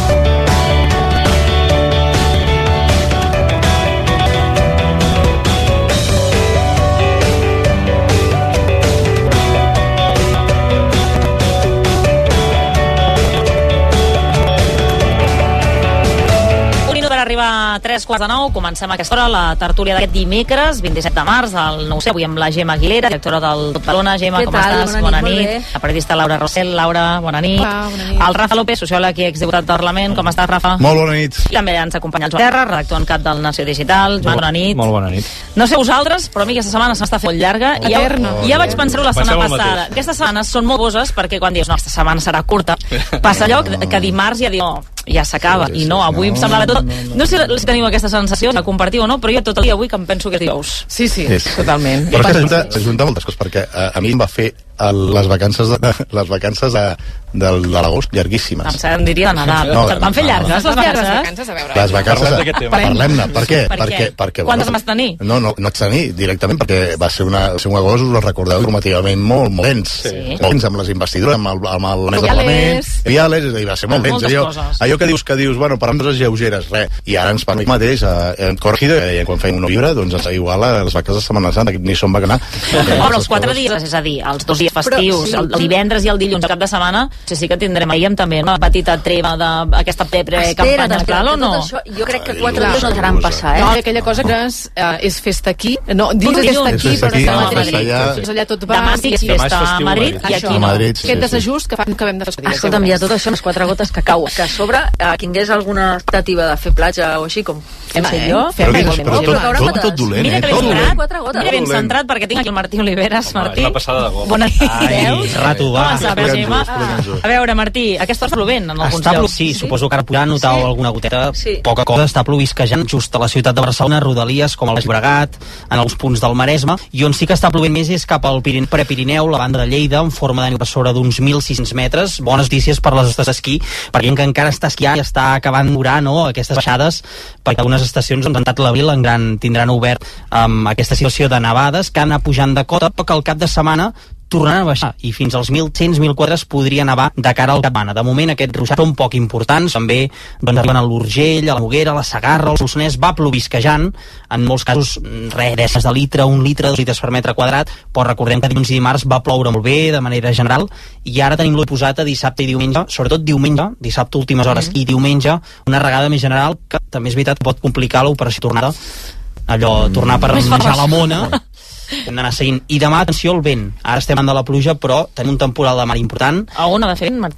Speaker 4: Arriba a tres quarts de nou, comencem a aquesta hora la tertúlia d'aquest dimecres, vint-i-set de març, al nou C, avui amb la Gemma Aguilera, directora del Tot Badalona. Gemma, com estàs? Bona nit. Bona nit. La periodista Laura Rossell. Laura, bona nit.
Speaker 14: Hola, bona nit.
Speaker 4: El Rafa López, sociòleg i exdiputat del Parlament. Com estàs, Rafa?
Speaker 15: Molt bona nit.
Speaker 4: I també ens acompanya el Joan Terra, redactor en cap del Nació Digital. Joan, bona nit.
Speaker 15: Molt bona nit.
Speaker 4: No sé vosaltres, però a mi aquesta setmana s'està fent molt llarga. I ja, oh, ja vaig pensar-ho la setmana passada. Aquestes setmanes són molt boses perquè quan dius, no, aquesta setmana serà curta, passa allò que, que dimarts ja diu, oh, ja s'acaba. I no, avui no, em semblava tot... No, no, no. no sé si teniu aquesta sensació de compartir o no, però jo tot el dia avui que em penso que és dijous.
Speaker 14: Sí, sí,
Speaker 15: és.
Speaker 14: Totalment.
Speaker 15: Però és que s'ajunta, s'ajunta moltes coses, perquè a, a mi em va fer el, les vacances de, les vacances de, de, de l'agost llarguíssimes.
Speaker 4: Em diria de Nadal. No, Se't van fer llargues, les vacances? Les vacances, a veure.
Speaker 15: Les vacances, parlem-ne. Per què?
Speaker 4: Per què? Perquè,
Speaker 15: Quantes
Speaker 4: bueno, vas tenir?
Speaker 15: No, no, no vaig tenir directament, perquè va ser, una, va ser un agost, us ho recordeu, informativament molt, molt dens. Sí. Molt dens, amb les investidures, amb el, amb el mes de Parlament. Viales, és a dir, va ser molt dens. Allò, allò que dius, que dius, bueno, per coses lleugeres, res. I ara ens parlem mateix, eh, en Corregido, eh, quan feim una llibre, doncs igual a les vacances de Setmana Santa, ni som va anar.
Speaker 4: Però els quatre dies, és a dir, els dos dies festius, el divendres i el dilluns, el cap de setmana, sí, sí que tindrem ahir també una petita treva d'aquesta pre-campanya, clar o no?
Speaker 14: Això, jo crec que quatre dies no deixaran passar, eh? No, aquella cosa que és, uh, és festa aquí, no, dius festa aquí, però està a Madrid, doncs allà tot va...
Speaker 4: Demà sí que és festa a Madrid i aquí no.
Speaker 14: Aquest desajust que fan que vam de fer dies.
Speaker 16: Escolta'm, hi ha tot això, les quatre gotes que cau, que a sobre tingués alguna expectativa de fer platja o així, com hem fet jo,
Speaker 15: fem tot, tot dolent, eh?
Speaker 16: Tot dolent. Quatre gotes.
Speaker 4: Mira ben centrat, perquè tinc aquí el Martí Oliveres. Martí, bona
Speaker 17: nit. Ai, rato, va.
Speaker 4: A veure, Martí, aquesta hora està plovent en alguns llocs.
Speaker 17: Sí, suposo que ara podrà notar alguna goteta. Poca cosa, està plovisquejant just a la ciutat de Barcelona, Rodalies, com a l'Eix Llobregat, en alguns punts del Maresme, i on sí que està plovent més és cap al Prepirineu, la banda de Lleida, en forma de neu per sobre d'uns mil sis-cents metres. Bones notícies per les estacions d'esquí, per gent que encara està esquiant i està acabant d'orar, no?, aquestes baixades, perquè algunes estacions han rentat l'abril, en gran tindran obert amb aquesta situació de nevades que han anat pujant de cota, però que al cap de setmana tornaran a baixar i fins als mil cent mil quatre es podria nevar de cara al cap de setmana. De moment aquests ruixats són poc importants, també doncs, arriben a l'Urgell, a la Noguera, a la Segarra, al Solsonès, va plovisquejant, en molts casos res, deses de litre, un litre, dos litres per metre quadrat, però recordem que dilluns i dimarts va ploure molt bé de manera general i ara tenim l'ull posat a dissabte i diumenge, sobretot diumenge, dissabte últimes hores mm. i diumenge, una regada més general que també és veritat que pot complicar l'operació tornada, allò, tornar per menjar la mona. Hem d'anar seguint. I demà, atenció al vent. Ara estem davant de la pluja, però tenim un temporal de mar important.
Speaker 4: A on ha de fer, Martí?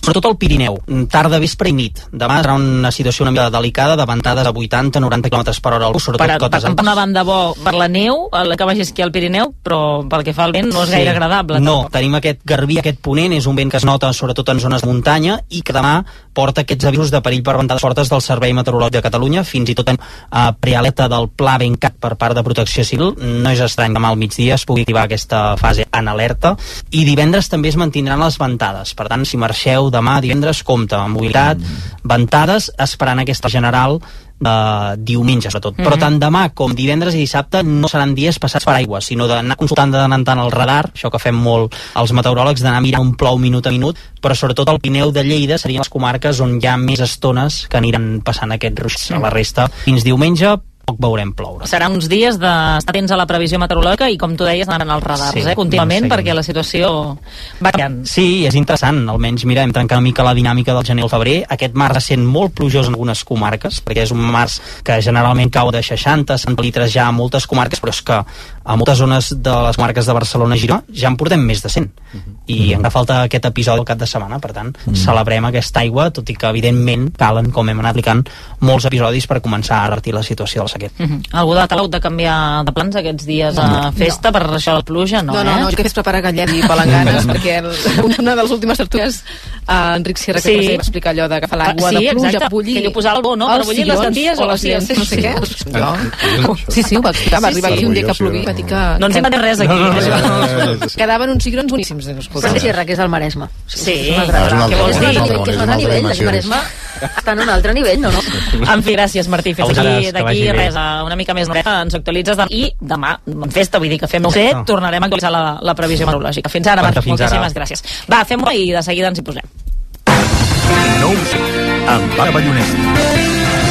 Speaker 17: sobretot al Pirineu, tarda, vespre i nit. Demà serà una situació una mica delicada, de ventades a vuitanta a noranta quilòmetres per hora, sobretot
Speaker 4: per,
Speaker 17: cotes
Speaker 4: per, per una banda bo per la neu, que vagi a esquiar al Pirineu, però pel que fa al vent no és sí. gaire agradable.
Speaker 17: No,
Speaker 4: tampoc.
Speaker 17: Tenim aquest garbí, aquest ponent, és un vent que es nota sobretot en zones de muntanya i que demà porta aquests avisos de perill per ventades fortes del Servei Meteorològic de Catalunya, fins i tot en uh, prealerta del Pla Bencat per part de Protecció Civil. No és estrany demà al migdia es pugui activar aquesta fase en alerta, i divendres també es mantindran les ventades. Per tant, si marxeu demà divendres, compte amb mobilitat, mm. ventades, esperant aquesta general de diumenge, sobretot. Mm-hmm. Però tant demà com divendres i dissabte no seran dies passats per aigua, sinó d'anar consultant de tant en tant el radar, això que fem molt els meteoròlegs, d'anar mirant un plou minut a minut, però sobretot al Pirineu de Lleida serien les comarques on hi ha més estones que aniran passant aquests ruixats. Mm. A la resta, fins diumenge, poc veurem ploure.
Speaker 4: Seran uns dies d'estar atents a la previsió meteorològica i, com tu deies, anant als radars, sí, eh, contínuament, perquè la situació va canviant.
Speaker 17: Sí, és interessant, almenys, mira, hem trencat una mica la dinàmica del gener al febrer. Aquest març ha sent molt plujós en algunes comarques, perquè és un març que generalment cau de seixanta, setanta litres ja a moltes comarques, però és que a moltes zones de les comarques de Barcelona i Girona ja en portem més de cent. Uh-huh. I uh-huh. encara falta aquest episodi al cap de setmana, per tant, uh-huh. celebrem aquesta aigua, tot i que, evidentment, calen, com hem anat aplicant, molts episodis per començar a revertir la situació del sequera.
Speaker 4: Uh-huh. Algú de tal de canviar de plans aquests dies a no, festa no. per això la pluja? No,
Speaker 14: no, no,
Speaker 4: eh?
Speaker 14: no, jo que fes preparar gallet i palanganes, perquè el, una de les últimes tertúlies, uh, Enric Sierra, que sí. va explicar allò d'agafar l'aigua
Speaker 4: sí,
Speaker 14: de pluja,
Speaker 4: exacte.
Speaker 14: bullir...
Speaker 4: Que li posava el bo, no? Per bullir les gantilles o les
Speaker 14: sillons, no sé què. No. Sí, sí, ho va explicar, va arribar aquí un dia que plovia, va dir que...
Speaker 4: No ens inventem res aquí.
Speaker 14: No, no, no. Quedaven uns cigrons boníssims.
Speaker 16: Però Sierra, que és el Maresme.
Speaker 4: Sí.
Speaker 16: Què vols dir? Que és un altre nivell, el Maresme està en un altre nivell, no?
Speaker 4: En fi, gràcies, Martí. Fins aquí, d'aquí res, una mica més dreta, ens actualitzes demà. I demà, en festa, vull dir que fem no sé, tornarem a actualitzar la, la previsió meteorològica. Fins ara, Marc, moltíssimes gràcies. Va, fem-ho i de seguida ens hi posem.
Speaker 6: No ho sé, amb Pare Ballonest.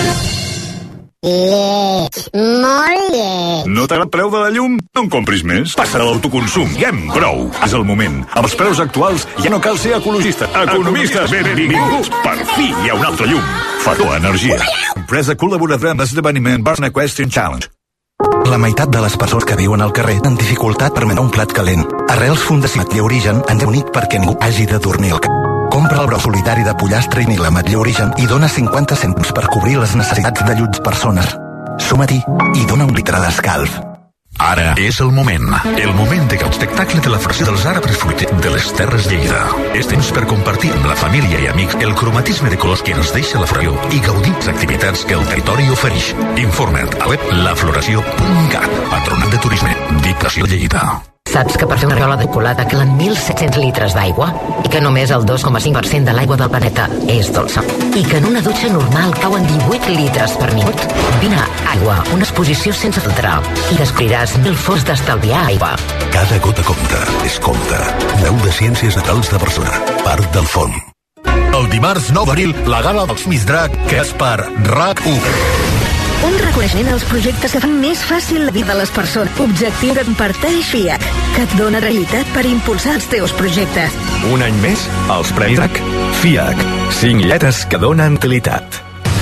Speaker 18: Lleig, molt lleig.
Speaker 6: No t'agrada el preu de la llum? No en compris més. Passa a l'autoconsum. Ja en prou. És el moment. Amb els preus actuals ja no cal ser ecologista. Economistes, benvinguts. Per fi hi ha un altre llum. Fatua Energia. Empresa col·laboradora amb l'esdeveniment Barna Question Challenge.
Speaker 19: La meitat de les persones que viuen al carrer tenen dificultat per menjar un plat calent. Arrels Fundació Ametller Origen ens ha unit perquè ningú hagi de dormir al carrer. Compra el brou solidari de pollastre i Nil Ametller Origen i dona cinquanta cèntims per cobrir les necessitats de llurs persones. Suma-t'hi i dona un litre d'escalf.
Speaker 20: Ara és el moment. El moment de que el espectacle de la floració dels arbres fruiters de les Terres Lleida. És temps per compartir amb la família i amics el cromatisme de colors que ens deixa la floració i gaudir les activitats que el territori ofereix. Informa't a web la floració punt cat. Patronat de Turisme, Diputació de Lleida.
Speaker 21: Saps que per fer una riola de colada calen mil set-cents litres d'aigua? I que només el dos coma cinc per cent de l'aigua del planeta és dolça? I que en una dutxa normal cauen divuit litres per minut? Vine a Aigua, una exposició sense filtrar, i descobriràs mil forns d'estalviar aigua.
Speaker 20: Cada gota compta, és compte. Veu de Ciències Naturals de Barcelona, part del Font.
Speaker 6: El dimarts nou d'abril, la gala dels Miss Drac, que és per RAC u.
Speaker 22: Un reconeixement als projectes que fan més fàcil la vida de les persones. Objectiu que comparteix FIAC, que et dona realitat per impulsar els teus projectes.
Speaker 6: Un any més, els Premis DRAC. FIAC, cinc lletres que donen utilitat.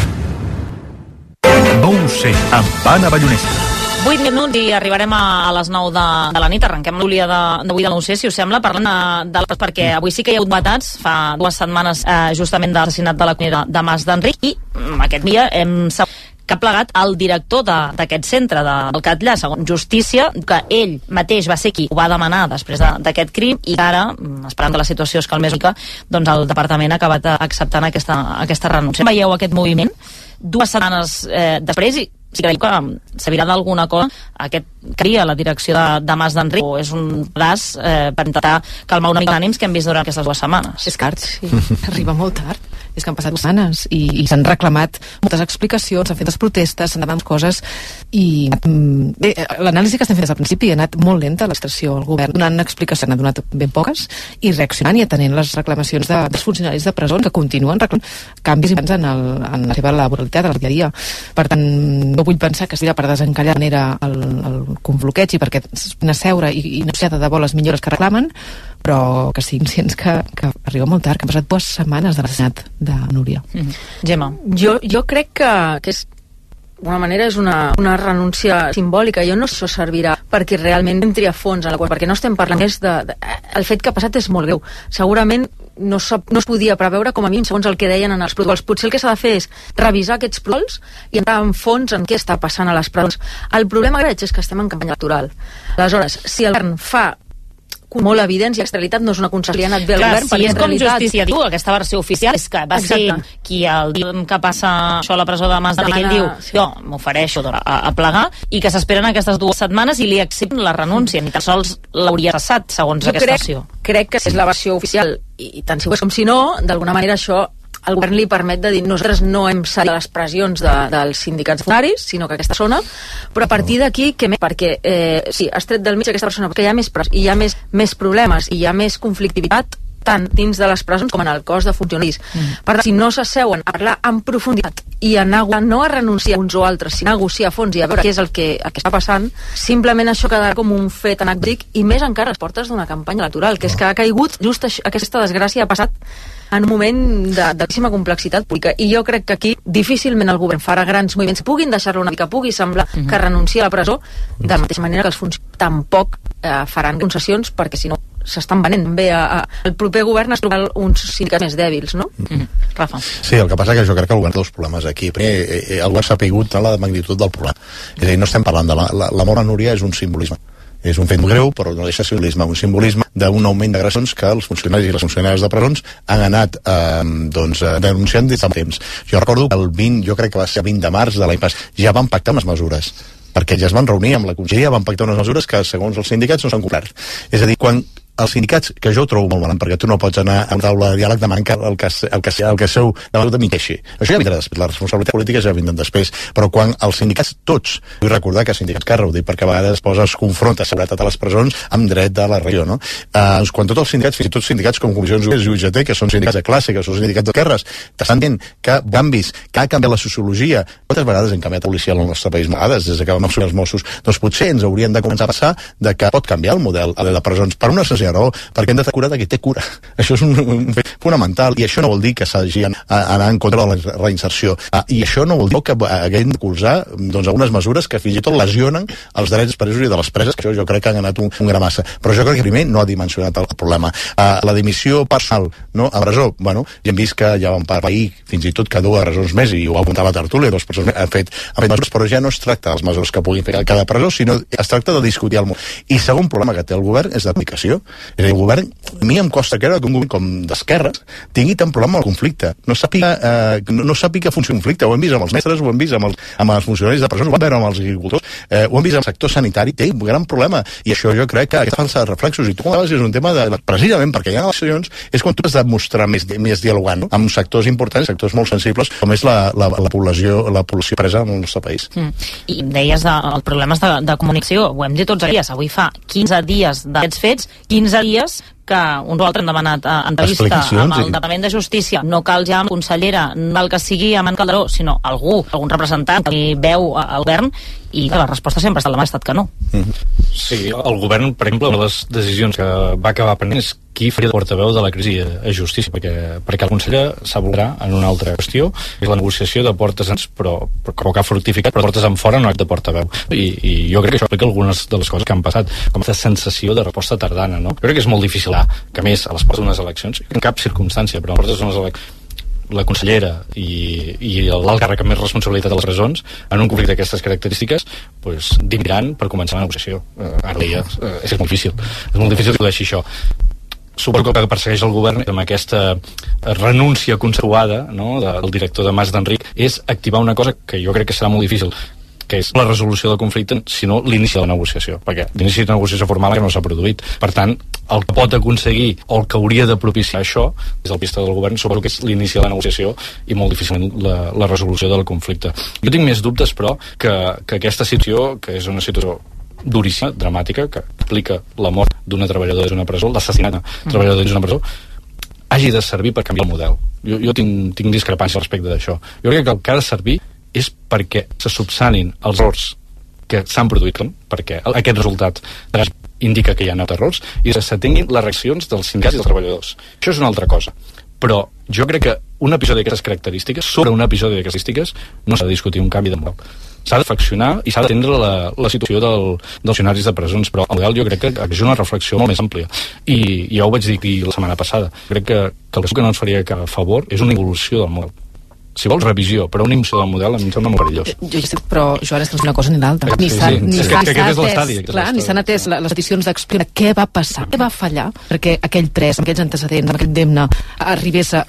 Speaker 6: No ho sé, amb Anna Ballonesta.
Speaker 4: vuit minuts i arribarem a, a les nou de, de la nit. Arrenquem l'Ulia d'avui de no ho sé, si us sembla, parlant de, de, perquè avui sí que hi ha hagut novetats. Fa dues setmanes eh, justament de l'assassinat de la cuina de, de Mas d'Enric, i mm, aquest dia hem sabut que ha plegat el director d'aquest centre, de, del Catllà, segons Justícia, que ell mateix va ser qui ho va demanar després d'aquest crim, i ara, esperant que la situació es calmés una mica, doncs el departament ha acabat acceptant aquesta, aquesta renúncia. Veieu aquest moviment? Dues setmanes eh, després, i si creieu que servirà d'alguna cosa aquest cria a la direcció de, de Mas d'Enric, o és un pedaç eh, per intentar calmar una mica l'ànims que hem vist durant aquestes dues setmanes?
Speaker 14: És tard, sí. Arriba molt tard. És que han passat setmanes i, i s'han reclamat moltes explicacions, s'han fet les protestes, s'han demanat coses, i bé, l'anàlisi que estem fent des del principi ha anat molt lenta, l'estació, el govern donant explicacions, n'ha donat ben poques, i reaccionant i atenent les reclamacions de, dels funcionaris de presó, que continuen reclamant canvis importants en, el, en la seva laboralitat, al dia a dia. Per tant, no vull pensar que serà per desencallar de manera el, el convloqueig i perquè una seure i, i negociar de debò les millores que reclamen, però que siguin conscients que, que arriba molt tard, que han passat dues setmanes de l'assassinat de Núria.
Speaker 4: Mm-hmm. Gemma?
Speaker 16: Jo, jo crec que, que és d'una manera és una, una renúncia simbòlica. Jo no sé si això servirà perquè realment entri a fons en la cosa, perquè no estem parlant més de, de... El fet que ha passat és molt greu. Segurament no, no es podia preveure, com a mínim, segons el que deien en els protocols. Potser el que s'ha de fer és revisar aquests protocols i entrar en fons en què està passant a les presons. El problema que veig és que estem en campanya electoral. Aleshores, si el govern fa molt evidència, que en realitat no és una concessió, li ha anat bé al
Speaker 4: Clar,
Speaker 16: govern,
Speaker 4: si és com
Speaker 16: realitat...
Speaker 4: justícia diu, aquesta versió oficial és que va
Speaker 16: Exacte.
Speaker 4: ser qui el dia que passa això a la presó de Mas d'Enric, ell diu,
Speaker 16: Sí.
Speaker 4: jo m'ofereixo a, a plegar, i que s'esperen aquestes dues setmanes i li accepten la renúncia, ni tan sols l'hauria cessat, segons
Speaker 16: Jo
Speaker 4: aquesta
Speaker 16: crec,
Speaker 4: versió.
Speaker 16: crec que és la versió oficial, i, i tant si ho és com si no, d'alguna manera això el govern li permet de dir nosaltres no hem cedit a les pressions de, dels sindicats funcionaris, sinó que aquesta zona, però a partir d'aquí, què més? Perquè eh, sí, has tret del mig aquesta persona, perquè hi ha més pres i hi ha més, més problemes, i hi ha més conflictivitat tant dins de les presons com en el cos de funcionaris. Mm. Per tant, si no s'asseuen a parlar en profunditat i a negociar, no a renunciar uns o altres, sinó a negociar a fons i a veure què és el que, el que està passant, simplement això quedarà com un fet anecdòtic, i més encara a les portes d'una campanya electoral, que és que ha caigut just això, aquesta desgràcia ha passat en un moment de d'altíssima complexitat política, i jo crec que aquí difícilment el govern farà grans moviments, puguin deixar-lo una mica, pugui semblar uh -huh. que renuncia a la presó, de la mateixa manera que els funcionaris tampoc eh, faran concessions, perquè si no s'estan venent bé a, a, el proper govern es trobarà uns sindicats més dèbils, no? Uh -huh. Rafa.
Speaker 15: Sí, el que passa que jo crec que el govern té dos problemes aquí. Primer, eh, el govern s'ha pegut a la magnitud del problema. És a dir, no estem parlant de la, la, la mort a Núria és un simbolisme. És un fet greu, però no deixa de ser simbolisme, un simbolisme d'un augment d'agressions que els funcionaris i les funcionàries de presons han anat eh, doncs, denunciant des de fa temps. Jo recordo que el vint, jo crec que va ser el vint de març de l'any passat, ja van pactar unes mesures, perquè ja es van reunir amb la conselleria, van pactar unes mesures que, segons els sindicats, no s'han complert. És a dir, quan els sindicats, que jo ho trobo molt malament, perquè tu no pots anar a una taula de diàleg de manca el que, el que, el que seu davant de miteixi. Això ja vindrà després, la responsabilitat política ja vindrà després, però quan els sindicats tots, vull recordar que sindicats que ho dic perquè a vegades es posa, es confronta seguretat a les presons amb dret de la regió, no? Uh, quan tots els sindicats, fins i tot sindicats com Comissions Obreres i U G T, que són sindicats de classe, que són sindicats d'esquerres, t'estan dient que canvis, que ha canviat la sociologia, moltes vegades hem canviat la policia al nostre país, vegades, des que vam assumir els Mossos, doncs potser ens haurien de començar a passar de que pot canviar el model de presons per una senzilla raó, perquè hem de fer cura de qui té cura. Això és un, un fet fonamental, i això no vol dir que s'hagi d'anar en contra de la reinserció. Uh, I això no vol dir que haguem de colzar doncs, algunes mesures que fins i tot lesionen els drets dels presos i de les preses, que això jo crec que han anat un, un gra massa. Però jo crec que primer no ha dimensionat el problema. Uh, la dimissió personal, no? A presó, bueno, ja hem vist que ja van per ahir, fins i tot que dues presons més, i ho va apuntar la tertúlia, dues persones han fet, han fet mesures, però ja no es tracta de les mesures que puguin fer cada presó, sinó es tracta de discutir el món. I segon problema que té el govern és d'aplicació. És a dir, el govern, a mi em costa creure que un govern com d'esquerres tingui tant problema amb el conflicte. No sàpiga, eh, no, no sàpiga que funciona el conflicte. Ho hem vist amb els mestres, ho hem vist amb els, amb els funcionaris de presons, ho vam veure amb els agricultors, eh, ho hem vist amb el sector sanitari, té un gran problema. I això jo crec que aquesta falsa de reflexos, i tu com és un tema de, precisament perquè hi ha eleccions, és quan tu has de mostrar més, més dialogant, no? Amb sectors importants, sectors molt sensibles, com és la, la, la, població, la població presa en el nostre país.
Speaker 4: Mm. I deies de, els problemes de, de comunicació, ho hem dit tots els dies, avui fa quinze dies d'aquests fets, quinze dies que uns o altres han demanat uh, entrevista amb el Departament de Justícia. No cal ja amb consellera, no cal que sigui amb en Calderó, sinó algú, algun representant que veu al govern, i la resposta sempre ha estat la mà, ha estat que no.
Speaker 2: Sí, el govern, per exemple, una de les decisions que va acabar prenent és qui faria de portaveu de la crisi a, a Justícia, perquè, perquè el conseller s'abordarà en una altra qüestió, és la negociació de portes en, però, però que ha fortificat, però portes en fora no ha de portaveu. I, I jo crec que això explica algunes de les coses que han passat, com aquesta sensació de resposta tardana, no? Jo crec que és molt difícil, que a més, a les portes d'unes eleccions, en cap circumstància, però a les portes d'unes eleccions, la consellera i, i l'alt càrrec amb més responsabilitat de les presons en un conflicte d'aquestes característiques pues, dimiran per començar la negociació. Eh, ara dia eh, és molt difícil. És molt difícil que ho deixi això. Suposo que persegueix el govern amb aquesta renúncia consensuada, no, del director de Mas d'Enric, és activar una cosa que jo crec que serà molt difícil, que és la resolució del conflicte, sinó l'inici de la negociació, perquè l'inici de la negociació formal que no s'ha produït. Per tant, el que pot aconseguir o el que hauria de propiciar això, des del vista del govern, suposo que és l'inici de la negociació i molt difícilment la, la resolució del conflicte. Jo tinc més dubtes, però, que, que aquesta situació, que és una situació duríssima, dramàtica, que implica la mort d'una treballadora d'una presó, l'assassinat d'una treballadora d'una presó, hagi de servir per canviar el model. Jo, jo tinc, tinc discrepància respecte d'això. Jo crec que el que ha de servir és perquè se subsanin els errors que s'han produït, perquè aquest resultat indica que hi ha anat errors, i que s'atenguin les reaccions dels sindicats i dels treballadors. Això és una altra cosa. però jo crec que un episodi d'aquestes característiques, sobre un episodi d'aquestes característiques, no s'ha de discutir un canvi de model. S'ha de reflexionar i s'ha d'atendre la, la situació del, dels funcionaris de presons, però el model jo crec que és una reflexió molt més àmplia. I, i ja ho vaig dir aquí la setmana passada. Crec que, que el que no ens faria cap favor és una evolució del model. Si vols revisió, però una evolució del model a mi em sembla molt perillós.
Speaker 14: Jo, jo però jo ara és que no és una cosa ni l'altra. Ni s'han
Speaker 2: sí, sí.
Speaker 14: atès, clar, ni s'han atès les peticions d'explicar què va passar, què va fallar, perquè aquell pres, amb aquells antecedents, amb aquell demne, arribés a